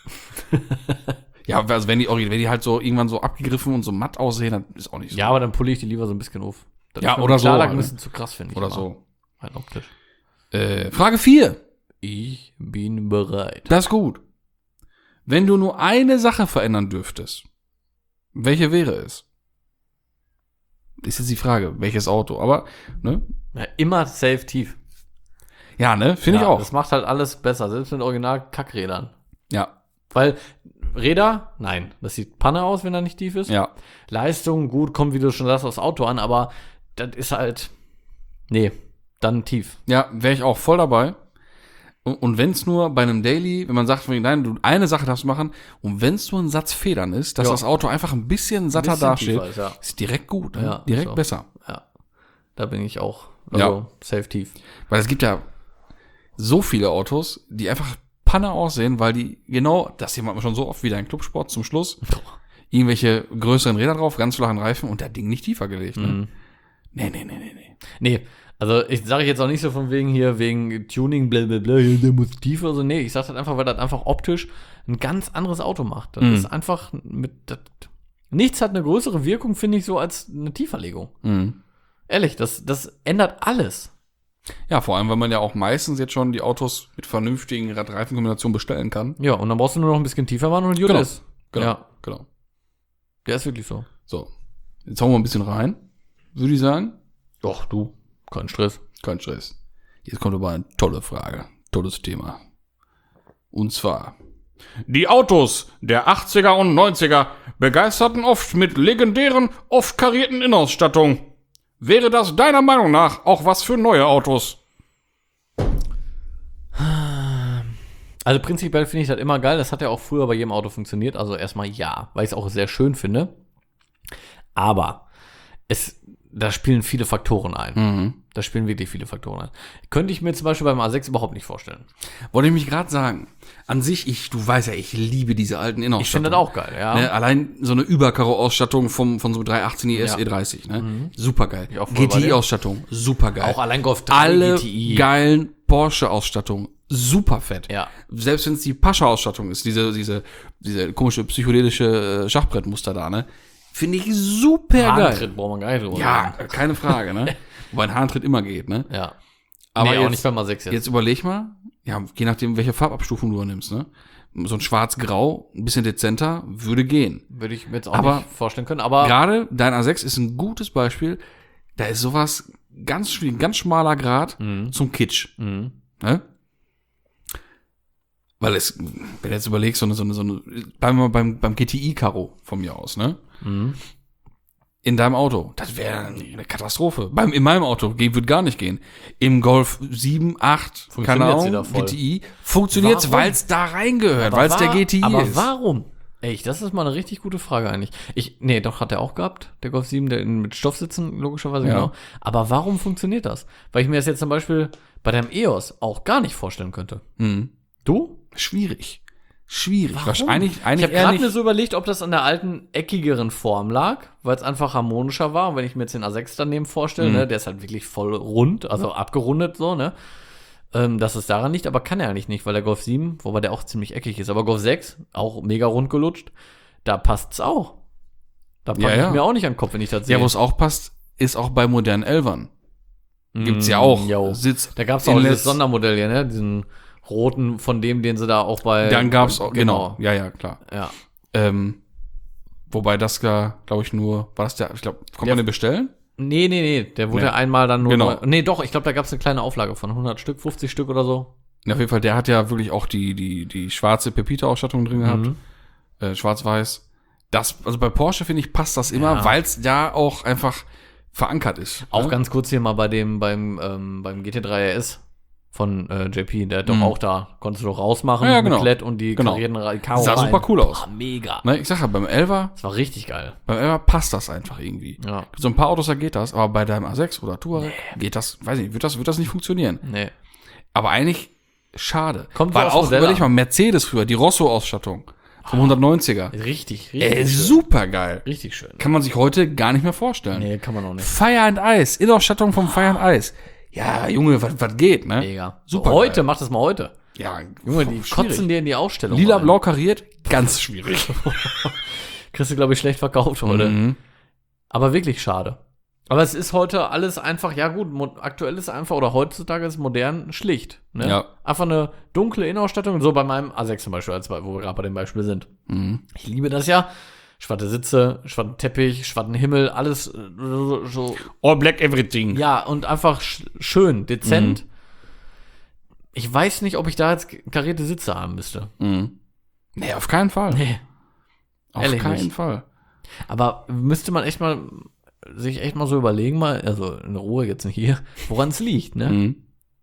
Ja, also wenn die, Ori- wenn die halt so irgendwann so abgegriffen und so matt aussehen, dann ist auch nicht so. Ja, aber dann poliere ich die lieber so ein bisschen auf. Das Ja, ist mir oder mit so Klarlack halt, ein ne? bisschen zu krass, finde ich. Oder immer. so. Rein optisch. Äh, Frage vier. Ich bin bereit. Das ist gut. Wenn du nur eine Sache verändern dürftest, welche wäre es? Ist jetzt die Frage, welches Auto, aber, ne? Ja, immer safe tief. Ja, ne? Finde ja, ich auch. Das macht halt alles besser, selbst mit Original-Kackrädern. Ja, Weil Räder, nein, das sieht Panne aus, wenn er nicht tief ist. ja. Leistung, gut, kommt, wie du schon sagst, aufs Auto an, aber das ist halt, nee, dann tief. Ja, wäre ich auch voll dabei. Und, und wenn es nur bei einem Daily, wenn man sagt, nein, du eine Sache darfst du machen, und wenn es nur ein Satz Federn ist, dass Ja. das Auto einfach ein bisschen satter Bisschen dasteht, tiefer ist, ja. ist direkt gut, ne? Ja, direkt ist auch. besser. Ja, da bin ich auch, also Ja. safe tief. Weil es gibt ja so viele Autos, die einfach Panne aussehen, weil die genau, das hier macht man schon so oft wie dein Clubsport zum Schluss, irgendwelche größeren Räder drauf, ganz flachen Reifen und der Ding nicht tiefer gelegt. Ne? Mhm. Nee, nee, nee, nee, nee. Nee, also ich sage jetzt auch nicht so von wegen hier, wegen Tuning, blablabla, ja, der muss tiefer, also nee, ich sage das einfach, weil das einfach optisch ein ganz anderes Auto macht. Das Mhm. ist einfach mit, das, nichts hat eine größere Wirkung, finde ich, so als eine Tieferlegung. Mhm. Ehrlich, das, das ändert alles. Ja, vor allem, weil man ja auch meistens jetzt schon die Autos mit vernünftigen Rad-Reifen-Kombinationen bestellen kann. Ja, und dann brauchst du nur noch ein bisschen tiefer machen und gut Genau. ist. Genau, Ja, genau. der ist wirklich so. So, jetzt hauen wir ein bisschen rein, würde ich sagen. Doch, du, kein Stress. Kein Stress. Jetzt kommt aber eine tolle Frage, tolles Thema. Und zwar: Die Autos der achtziger und neunziger begeisterten oft mit legendären, oft karierten Innenausstattungen. Wäre das deiner Meinung nach auch was für neue Autos? Also prinzipiell finde ich das immer geil. Das hat ja auch früher bei jedem Auto funktioniert. Also erstmal ja, weil ich es auch sehr schön finde. Aber es, da spielen viele Faktoren ein. Mhm. Da spielen wirklich viele Faktoren ein. Könnte ich mir zum Beispiel beim A sechs überhaupt nicht vorstellen. Wollte ich mich gerade sagen. An sich, ich, du weißt ja, ich liebe diese alten Ich Innenausstattungen. finde das auch geil, ja. Ne, allein so eine Überkaro-Ausstattung vom, von so drei achtzehn I S Ja. E dreißig, ne? Super geil. Ich auch voll bei dir. G T I-Ausstattung, super geil. Auch allein Golf drei Alle G T I. geilen Porsche-Ausstattung, super fett. Ja. Selbst wenn es die Pascha-Ausstattung ist, diese, diese, diese komische psychedelische äh, Schachbrettmuster da, ne? Finde ich super geil. Hahntritt braucht man gar nicht drüber Ja, reden. keine Frage, ne? Wobei ein Hahntritt immer geht, ne? Ja. Aber nee, auch jetzt- nicht beim A sechs jetzt. Jetzt überleg mal, ja, je nachdem, welche Farbabstufung du nimmst, ne? So ein schwarz-grau, ein bisschen dezenter, würde gehen. Würde ich mir jetzt auch Aber- nicht vorstellen können. Aber Gerade dein A sechs ist ein gutes Beispiel. Da ist sowas ganz, schwierig, ganz schmaler Grad zum Kitsch. Mhm. Ne? Weil es, wenn du jetzt überlegst, so eine, so eine, so eine beim, beim, beim G T I-Karo von mir aus, ne? Mhm. In deinem Auto, das wäre eine Katastrophe. Beim, in meinem Auto geht, wird gar nicht gehen. Im Golf sieben, acht, keine Funktioniert's wieder Ahnung, voll. G T I, funktioniert's, Warum? weil es da reingehört, Aber weil es der wa- G T I aber ist. warum? Echt, das ist mal eine richtig gute Frage eigentlich. Ich, nee, doch, hat er auch gehabt, der Golf sieben, der in, mit Stoffsitzen, logischerweise, Ja. genau. Aber warum funktioniert das? Weil ich mir das jetzt zum Beispiel bei deinem E O S auch gar nicht vorstellen könnte. Mhm. Du? Schwierig. Schwierig. Warum? Wahrscheinlich, Ich eigentlich habe eher gerade mir nicht. so überlegt, ob das an der alten, eckigeren Form lag, weil es einfach harmonischer war. Und wenn ich mir jetzt den A sechs daneben vorstelle, Mhm. ne, der ist halt wirklich voll rund, also abgerundet so, ne? Ähm, dass es daran liegt, aber kann er eigentlich nicht, weil der Golf sieben, wobei der auch ziemlich eckig ist, aber Golf sechs, auch mega rund gelutscht, da passt's auch. Da packe Ja, ja. ich mir auch nicht an den Kopf, wenn ich das sehe. Ja, wo es auch passt, ist auch bei modernen Elfern. Gibt's ja Mm, auch. jo. Sitz Da gab's auch Inlets. dieses Sondermodell hier, ne? Diesen roten, von dem, den sie da auch bei. Dann gab's auch, genau. Ja, ja, klar. Ja. Ähm, wobei das da, glaube ich, nur, war das der, ich glaube, konnte Ja. man den bestellen? Nee, nee, nee. Der wurde Nee. ja einmal dann nur. Genau. Neu, nee, doch, ich glaube, da gab's eine kleine Auflage von hundert Stück, fünfzig Stück oder so. Ja, auf jeden Fall, der hat ja wirklich auch die, die, die schwarze Pepita-Ausstattung drin gehabt. Mhm. Äh, schwarz-weiß. Das, also bei Porsche, finde ich, passt das immer, Ja. weil es da auch einfach verankert ist. Auch ne? ganz kurz hier mal bei dem, beim, ähm, beim G T drei R S von äh, J P, der hat doch Mhm. auch da, konntest du doch rausmachen Ja, ja, genau. mit L E D und die Genau. karierten Ra- Karo Sah rein. super cool aus. Boah, mega. Ne, ich sag ja, beim Elfer, Das war richtig geil. beim Elfer passt das einfach irgendwie. Ja. So ein paar Autos, da geht das, aber bei deinem A sechs oder Touareg geht das, weiß ich nicht, wird das, wird das nicht funktionieren. Nee. Aber eigentlich schade. Kommt so weil aufs auch, Modell überleg an. mal, Mercedes früher, die Rosso-Ausstattung vom hundertneunziger. Richtig, richtig. Ey, schön. super geil. Richtig schön. Kann man sich heute gar nicht mehr vorstellen. Nee, kann man auch nicht. Fire and Ice, Innenausstattung vom Fire and Ice. Ja, Junge, was was geht, ne? Mega. Super Heute, geil. mach das mal heute. Ja, Junge, die schwierig. kotzen dir in die Ausstellung. Lila, rein. blau kariert, ganz schwierig. Kriegst du, glaube ich, schlecht verkauft heute. Mhm. Aber wirklich schade. Aber es ist heute alles einfach, ja gut, mo- aktuell ist einfach, oder heutzutage ist modern schlicht. Ne? Ja. Einfach eine dunkle Innenausstattung, so bei meinem A sechs zum Beispiel, als bei- wo wir gerade bei dem Beispiel sind. Mhm. Ich liebe das ja. Schwarze Sitze, schwarzen Teppich, schwarzen Himmel, alles äh, so, so. All black everything. Ja, und einfach sch schön, dezent. Ich weiß nicht, ob ich da jetzt karierte Sitze haben müsste. Mhm. Nee, auf keinen Fall. Nee. Auf ehrlich keinen nicht. Fall. Aber müsste man echt mal sich echt mal so überlegen, mal, also in Ruhe jetzt nicht hier, woran es liegt, ne? Mhm.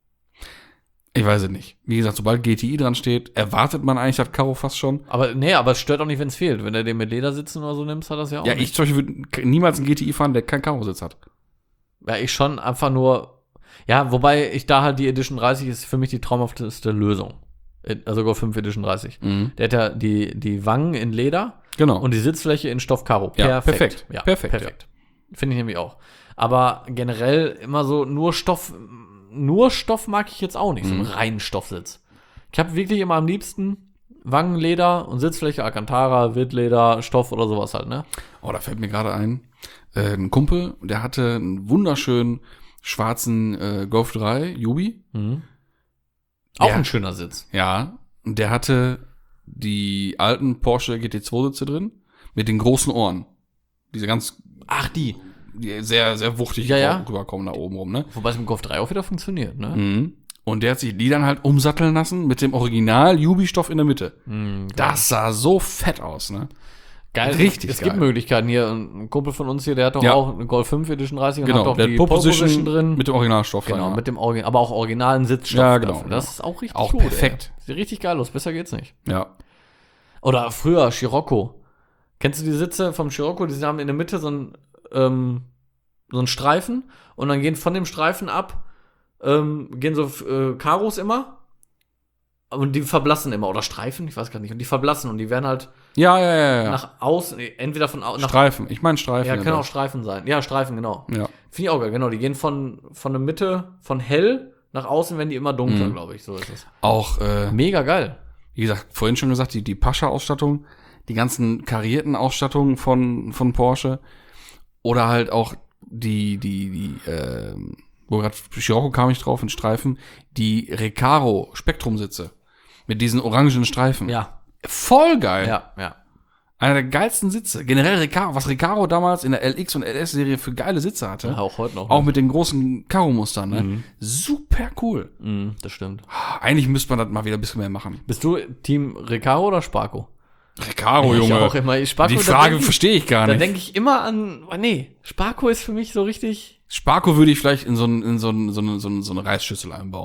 Ich weiß es nicht. Wie gesagt, sobald G T I dran steht, erwartet man eigentlich das Karo fast schon. Aber nee, aber es stört auch nicht, wenn es fehlt. Wenn du den mit Ledersitzen oder so nimmst, hat das ja auch Ja, nicht. ich zum Beispiel würde niemals einen G T I fahren, der keinen Karo-Sitz hat. Ja, ich schon einfach nur, ja, wobei ich da halt die Edition dreißig ist für mich die traumhafteste Lösung. Also Golf fünf Edition dreißig. Mhm. Der hat ja die, die Wangen in Leder Genau. und die Sitzfläche in Stoff Karo. Ja, perfekt. Ja, Perfekt, perfekt. Finde ich nämlich auch. Aber generell immer so nur Stoff, nur Stoff mag ich jetzt auch nicht, so einen reinen Stoffsitz. Ich habe wirklich immer am liebsten Wangenleder und Sitzfläche Alcantara, Wildleder, Stoff oder sowas halt, ne? Oh, da fällt mir gerade ein, äh, ein Kumpel, der hatte einen wunderschönen schwarzen äh, Golf drei Jubi. Auch Ja. ein schöner Sitz. Ja, und der hatte die alten Porsche G T zwei Sitze drin mit den großen Ohren. Diese ganz, Ach, die. die sehr, sehr wuchtig Ja, ja. rüberkommen da oben rum, ne? Wobei es im Golf drei auch wieder funktioniert, ne? Mhm. Und der hat sich die dann halt umsatteln lassen mit dem Original Jubi-Stoff in der Mitte. Mhm, Das sah so fett aus, ne? geil. richtig Es geil. gibt Möglichkeiten hier. Ein Kumpel von uns hier, der hat doch Ja. auch eine Golf fünf Edition dreißig und Genau, hat doch der die Pole Pole Position Position drin. mit dem Originalstoff. Genau, dann, ja. mit dem Origin, aber auch originalen Sitzstoff. Ja, genau, dafür. Das genau. ist auch richtig Auch gut. perfekt. Ey. Sieht richtig geil aus. Besser geht's nicht. Ja. Oder früher, Scirocco. Kennst du die Sitze vom Scirocco? Die haben in der Mitte so einen, ähm, so einen Streifen und dann gehen von dem Streifen ab, ähm, gehen so äh, Karos immer. Und die verblassen immer. Oder Streifen, ich weiß gar nicht. Und die verblassen und die werden halt Ja, ja, ja, ja. nach außen, entweder von außen, nach Streifen. Ich meine Streifen. ja, können auch Streifen sein. Ja, Streifen, genau. Ja. Finde ich auch geil, genau. Die gehen von, von der Mitte, von hell nach außen, werden die immer dunkler, Mhm. glaube ich. So ist es. Auch, äh, Mega geil. wie gesagt, vorhin schon gesagt, die, die Pascha-Ausstattung, die ganzen karierten Ausstattungen von, von Porsche oder halt auch die, die, die, äh, wo gerade Scirocco kam ich drauf, in Streifen, die Recaro Spektrum-Sitze mit diesen orangen Streifen. Ja, Voll geil. ja, ja. Einer der geilsten Sitze. Generell Recaro, was Recaro damals in der L X und L S-Serie für geile Sitze hatte. ja auch heute noch. Auch mit den großen Karo-Mustern, ne? Mhm. Super cool. Mhm, das stimmt. Eigentlich müsste man das mal wieder ein bisschen mehr machen. Bist du Team Recaro oder Sparco? Recaro, Ich Junge. auch immer. Sparco, Die da Frage denk ich- verstehe ich gar Da nicht. denke ich immer an, oh, nee, Sparco ist für mich so richtig. Sparko würde ich vielleicht in so, ein, in so, ein, so, eine, so, eine, so eine Reisschüssel einbauen.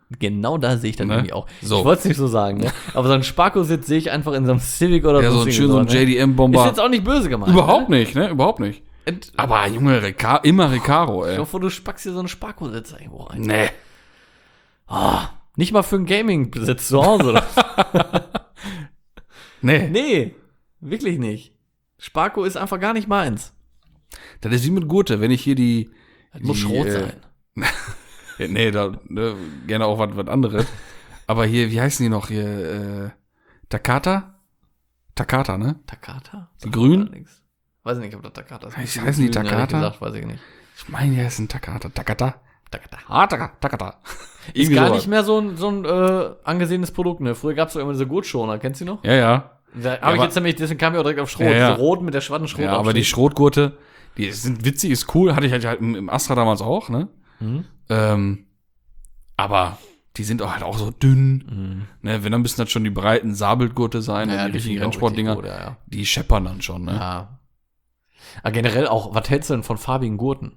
Genau da sehe ich dann Ne? irgendwie auch. So. Ich wollte es nicht so sagen, ne? Aber so ein Sparko-Sitz sehe ich einfach in so einem Civic oder Ja, so ein sonstigen schön so ein ne? J D M-Bomber. Ist jetzt auch nicht böse gemeint. Überhaupt ne? nicht, ne? Überhaupt nicht. Und, Aber Junge, Reca immer Recaro, ich ey. hoffe, du spackst hier so einen Sparko-Sitz irgendwo rein. Nee. Ah, nicht mal für einen Gaming-Sitz zu Hause. Oder? Nee. Nee, wirklich nicht. Sparko ist einfach gar nicht meins. Das ist wie mit Gurte, wenn ich hier die. Das muss die, Schrot äh, sein. Ja, nee, da ne, gerne auch was was anderes. Aber hier, wie heißen die noch hier? Äh, Takata? Takata, ne? Takata? Die Grünen? Gar nichts. Weiß ich nicht, ob das Takata ist. Heißt- heißen die Grün, ehrlich Takata? Gesagt, weiß ich nicht. Ich meine, die heißen Takata. Takata. Takata. Ah, Takata. Takata. Ist Irgendwie gar sowas. nicht mehr so ein, so ein äh, angesehenes Produkt, ne? Früher gab es doch immer diese Gurtschoner, kennst du die noch? Ja, ja. Da habe aber- ich jetzt nämlich, deswegen kam ich auch direkt auf Schrot. Ja, ja. Diese roten mit der schwarzen Schrot. Ja, aber die Schrotgurte, die sind witzig, ist cool. Hatte ich halt im, im Astra damals auch, ne? Mhm. Ähm, aber die sind auch halt auch so dünn. Mhm. Ne? Wenn, dann müssen das schon die breiten Sabelgurte sein. Ja, und die richtigen finde ich auch Rennsportdinger. richtig gut, ja, ja. Die scheppern dann schon, ne? Ja. Aber generell auch, was hältst du denn von farbigen Gurten?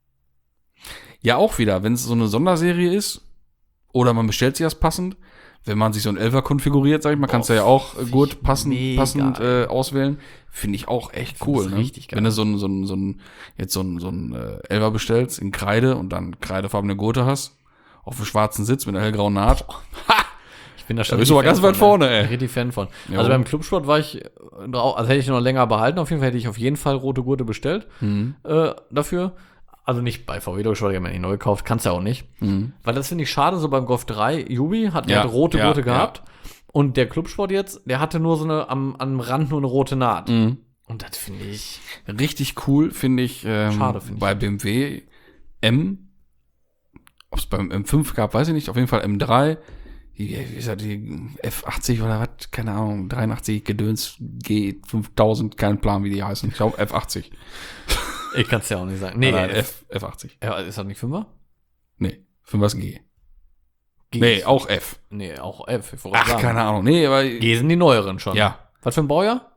Ja, auch wieder, wenn es so eine Sonderserie ist oder man bestellt sich das passend, wenn man sich so ein Elfer konfiguriert, sag ich mal, kannst du ja auch äh, Gurt passend, mega passend äh, auswählen. Finde ich auch echt cool. das Ne? richtig geil. Wenn du so ein, so ein, so ein jetzt so ein, so ein äh, Elfer bestellst in Kreide und dann kreidefarbene Gurte hast, auf dem schwarzen Sitz mit einer hellgrauen Naht. Ich bin da Da schon bist du aber richtig ganz Fan weit von, vorne, ne? ey. Richtig Fan von. Jo. Also beim Clubsport war ich, äh, drau- also hätte ich noch länger behalten, auf jeden Fall hätte ich auf jeden Fall rote Gurte bestellt Mhm. äh, dafür. Also nicht bei V W Deutschland, ich habe mir nicht neu gekauft, kannst du ja auch nicht. Mhm. Weil das finde ich schade, so beim Golf drei, Jubi hat Ja, ja rote ja, Gurte ja. gehabt. Und der Clubsport jetzt, der hatte nur so eine, am, am Rand nur eine rote Naht. Mhm. Und das finde ich, Richtig cool finde ich, ähm, Schade, finde ich. bei B M W M, ob es beim M fünf gab, weiß ich nicht, auf jeden Fall M drei, die, wie ist das, die F achtzig oder was, keine Ahnung, dreiundachtzig Gedöns G fünftausend, kein Plan, wie die heißen. Ich glaube F achtzig. ich kann es ja auch nicht sagen. Nee, Nein, F, F, F80. ja, ist das nicht Fünfer? Nee, fünfer ist G. G Nee, ist- auch F. Nee, auch F. Ich wollte Ach, sagen. keine Ahnung. Nee, aber G sind die neueren schon. ja. Was für ein Baujahr?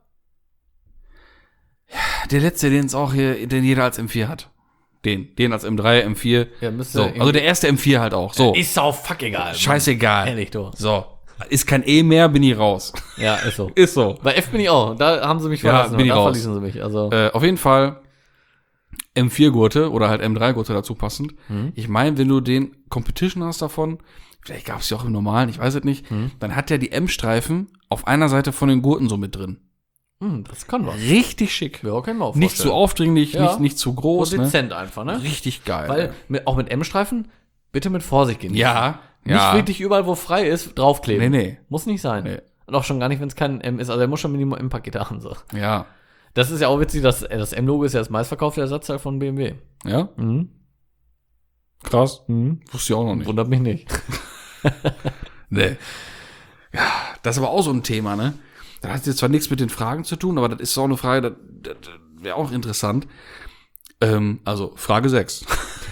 Der letzte, den es auch hier, den jeder als M vier hat. Den, den als M drei, M vier. Ja, müsste So, irgendwie- also der erste M vier halt auch. So, Ist auch fuck egal. scheißegal. Ehrlich, du. So, ist kein E mehr, bin ich raus. Ja, ist so. Ist so. Bei F bin ich auch. Da haben sie mich Ja, verlassen. bin ich da raus. verließen sie mich. Also, Äh, auf jeden Fall M vier Gurte oder halt M drei Gurte dazu passend. Mhm. Ich meine, wenn du den Competition hast davon, vielleicht gab es ja auch im normalen, ich weiß es nicht, Mhm. dann hat der die M-Streifen auf einer Seite von den Gurten so mit drin. hm, das kann was. Richtig schick. Ja, kann man auch Nicht zu vorstellen. aufdringlich, Ja. nicht, nicht zu groß. So Ne? dezent einfach, ne? Richtig geil. Weil, mit, auch mit M-Streifen, bitte mit Vorsicht gehen. ja, Nicht ja. wirklich überall, wo frei ist, draufkleben. Nee, nee. Muss nicht sein. Nee. Und auch schon gar nicht, wenn es kein M ist. Also er muss schon Minimum M-Paket haben. So. Ja. Das ist ja auch witzig, dass äh, das M-Logo ist ja das meistverkaufte Ersatzteil von B M W. Ja? Mhm. Krass. Mhm. Wusste ich auch noch nicht. Wundert mich nicht. Nee. Ja, das ist aber auch so ein Thema, ne? Das hat jetzt zwar nichts mit den Fragen zu tun, aber das ist auch eine Frage, das, das wäre auch interessant. Ähm, also, Frage sechs.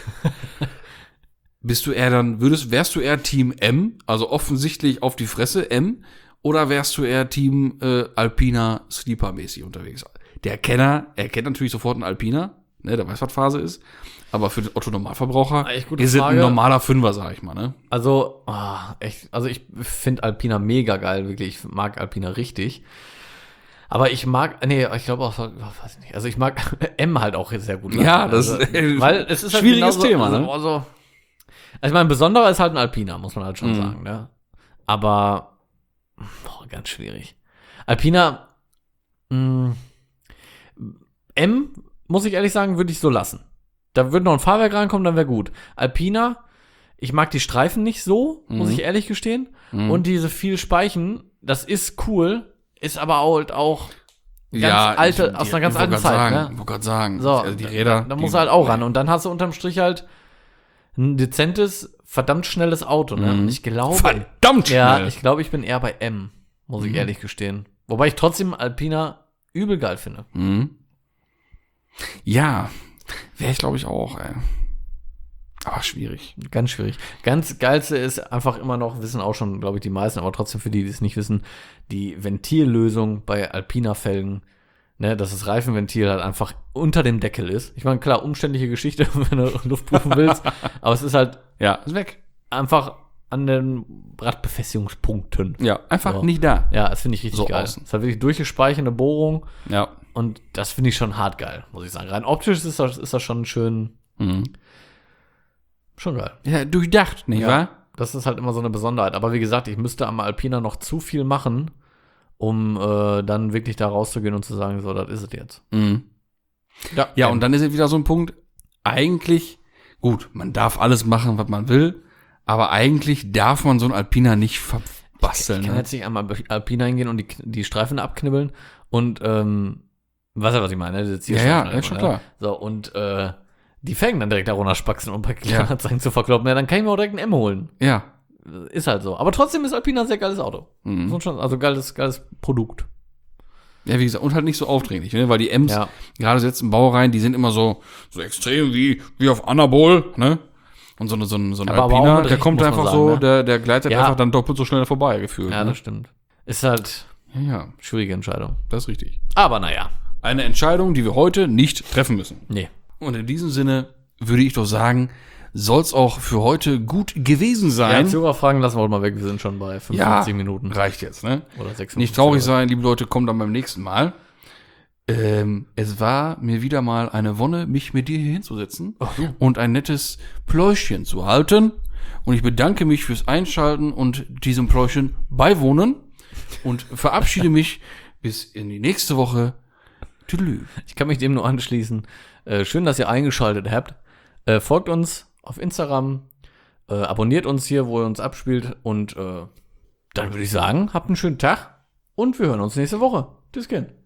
Bist du eher dann, würdest, wärst du eher Team M, also offensichtlich auf die Fresse M, oder wärst du eher Team äh, Alpina Sleeper-mäßig unterwegs? Der Kenner, er kennt natürlich sofort einen Alpina, ne, der weiß, was Phase ist, aber für den Otto-Normalverbraucher Echt gute ist es ein Frage. normaler Fünfer, sag ich mal, ne? Also, ah, echt, also ich finde Alpina mega geil, wirklich. Ich mag Alpina richtig. Aber ich mag, nee, ich glaube auch, weiß ich nicht. Also ich mag M halt auch sehr gut. Ja, das also, ist weil es ist halt schwieriges genauso- Thema, also, ne? Also, also ich meine, besonderer ist halt ein Alpina, muss man halt schon Mhm. sagen, ne? Aber, boah, ganz schwierig. Alpina, mh, M, muss ich ehrlich sagen, würde ich so lassen. Da würde noch ein Fahrwerk reinkommen, dann wäre gut. Alpina, ich mag die Streifen nicht so, muss Mhm. ich ehrlich gestehen. Mhm. Und diese viel Speichen, das ist cool, ist aber halt auch ganz Ja, alte, ich- aus die- einer ganz ich wollte alten grad Zeit. Sagen, Ne? Ich wollte gerade sagen, So, also die Räder. Da, da die, muss er halt auch ran. Und dann hast du unterm Strich halt ein dezentes, verdammt schnelles Auto. Ne? Mhm. Und ich glaube, Verdammt schnell. ja, ich glaube, ich bin eher bei M, muss ich Mhm. ehrlich gestehen. Wobei ich trotzdem Alpina übel geil finde. Mhm. Ja, wäre ich glaube ich auch, ey. Aber schwierig. Ganz schwierig. Ganz geilste ist einfach immer noch, wissen auch schon, glaube ich, die meisten, aber trotzdem für die, die es nicht wissen, die Ventillösung bei Alpina-Felgen, ne, dass das Reifenventil halt einfach unter dem Deckel ist. Ich meine, klar, umständliche Geschichte, wenn du Luft prüfen willst, aber es ist halt Ja, ist weg. einfach an den Radbefestigungspunkten. Ja, einfach So. nicht da. Ja, das finde ich richtig So geil. außen. Es hat wirklich durchgespeicherte Bohrung Ja. und das finde ich schon hart geil, muss ich sagen. Rein optisch ist das, ist das schon schön, Mhm. schon geil. Ja, durchdacht, nicht Ja. wahr? Das ist halt immer so eine Besonderheit. Aber wie gesagt, ich müsste am Alpina noch zu viel machen, um äh, dann wirklich da rauszugehen und zu sagen, so, das ist es jetzt. Mhm. Ja, Ja, und dann ist es wieder so ein Punkt, eigentlich, gut, man darf alles machen, was man will, aber eigentlich darf man so ein Alpina nicht verbasteln. Ich kann Ne? jetzt nicht einmal Alpina hingehen und die, die Streifen abknibbeln und, ähm, weißt du, was ich meine? Das Ja, ja, ist schon ne? klar. So, und, äh, die Felgen dann direkt da runterspaxen und bei Ja. Kleinanzeigen zu verkloppen. Ja, dann kann ich mir auch direkt ein M holen. Ja. Ist halt so. Aber trotzdem ist Alpina ein sehr geiles Auto. Mhm. Muss man schon, also geiles, geiles Produkt. Ja, wie gesagt, und halt nicht so aufdringlich, ne? Weil die M's, Ja. gerade so jetzt im Baureihen, die sind immer so, so extrem wie, wie auf Anabol, ne? Und so, eine, so ein, so ein Aber- aber auch Alpina, mit der Recht, kommt muss man einfach sagen, so, ne? der, der gleitet Ja. einfach dann doppelt so schnell vorbei, gefühlt. Ja, ne? das stimmt. Ist halt Ja, ja, schwierige Entscheidung. das ist richtig. Aber naja. Eine Entscheidung, die wir heute nicht treffen müssen. Nee. Und in diesem Sinne würde ich doch sagen, soll's auch für heute gut gewesen Ja, sein. Zuhörerfragen lassen wir mal weg. Wir sind schon bei fünfundfünfzig Minuten. reicht jetzt, ne? Oder sechsundfünfzig. Nicht traurig sein, liebe Leute, kommt dann beim nächsten Mal. Ähm, es war mir wieder mal eine Wonne, mich mit dir hier hinzusetzen und ein nettes Pläuschchen zu halten. Und ich bedanke mich fürs Einschalten und diesem Pläuschchen beiwohnen und verabschiede mich bis in die nächste Woche. Tüdelü. Ich kann mich dem nur anschließen. Äh, schön, dass ihr eingeschaltet habt. Äh, folgt uns auf Instagram. Äh, abonniert uns hier, wo ihr uns abspielt. Und äh, dann würde ich sagen, habt einen schönen Tag. Und wir hören uns nächste Woche. Tschüss, Kind.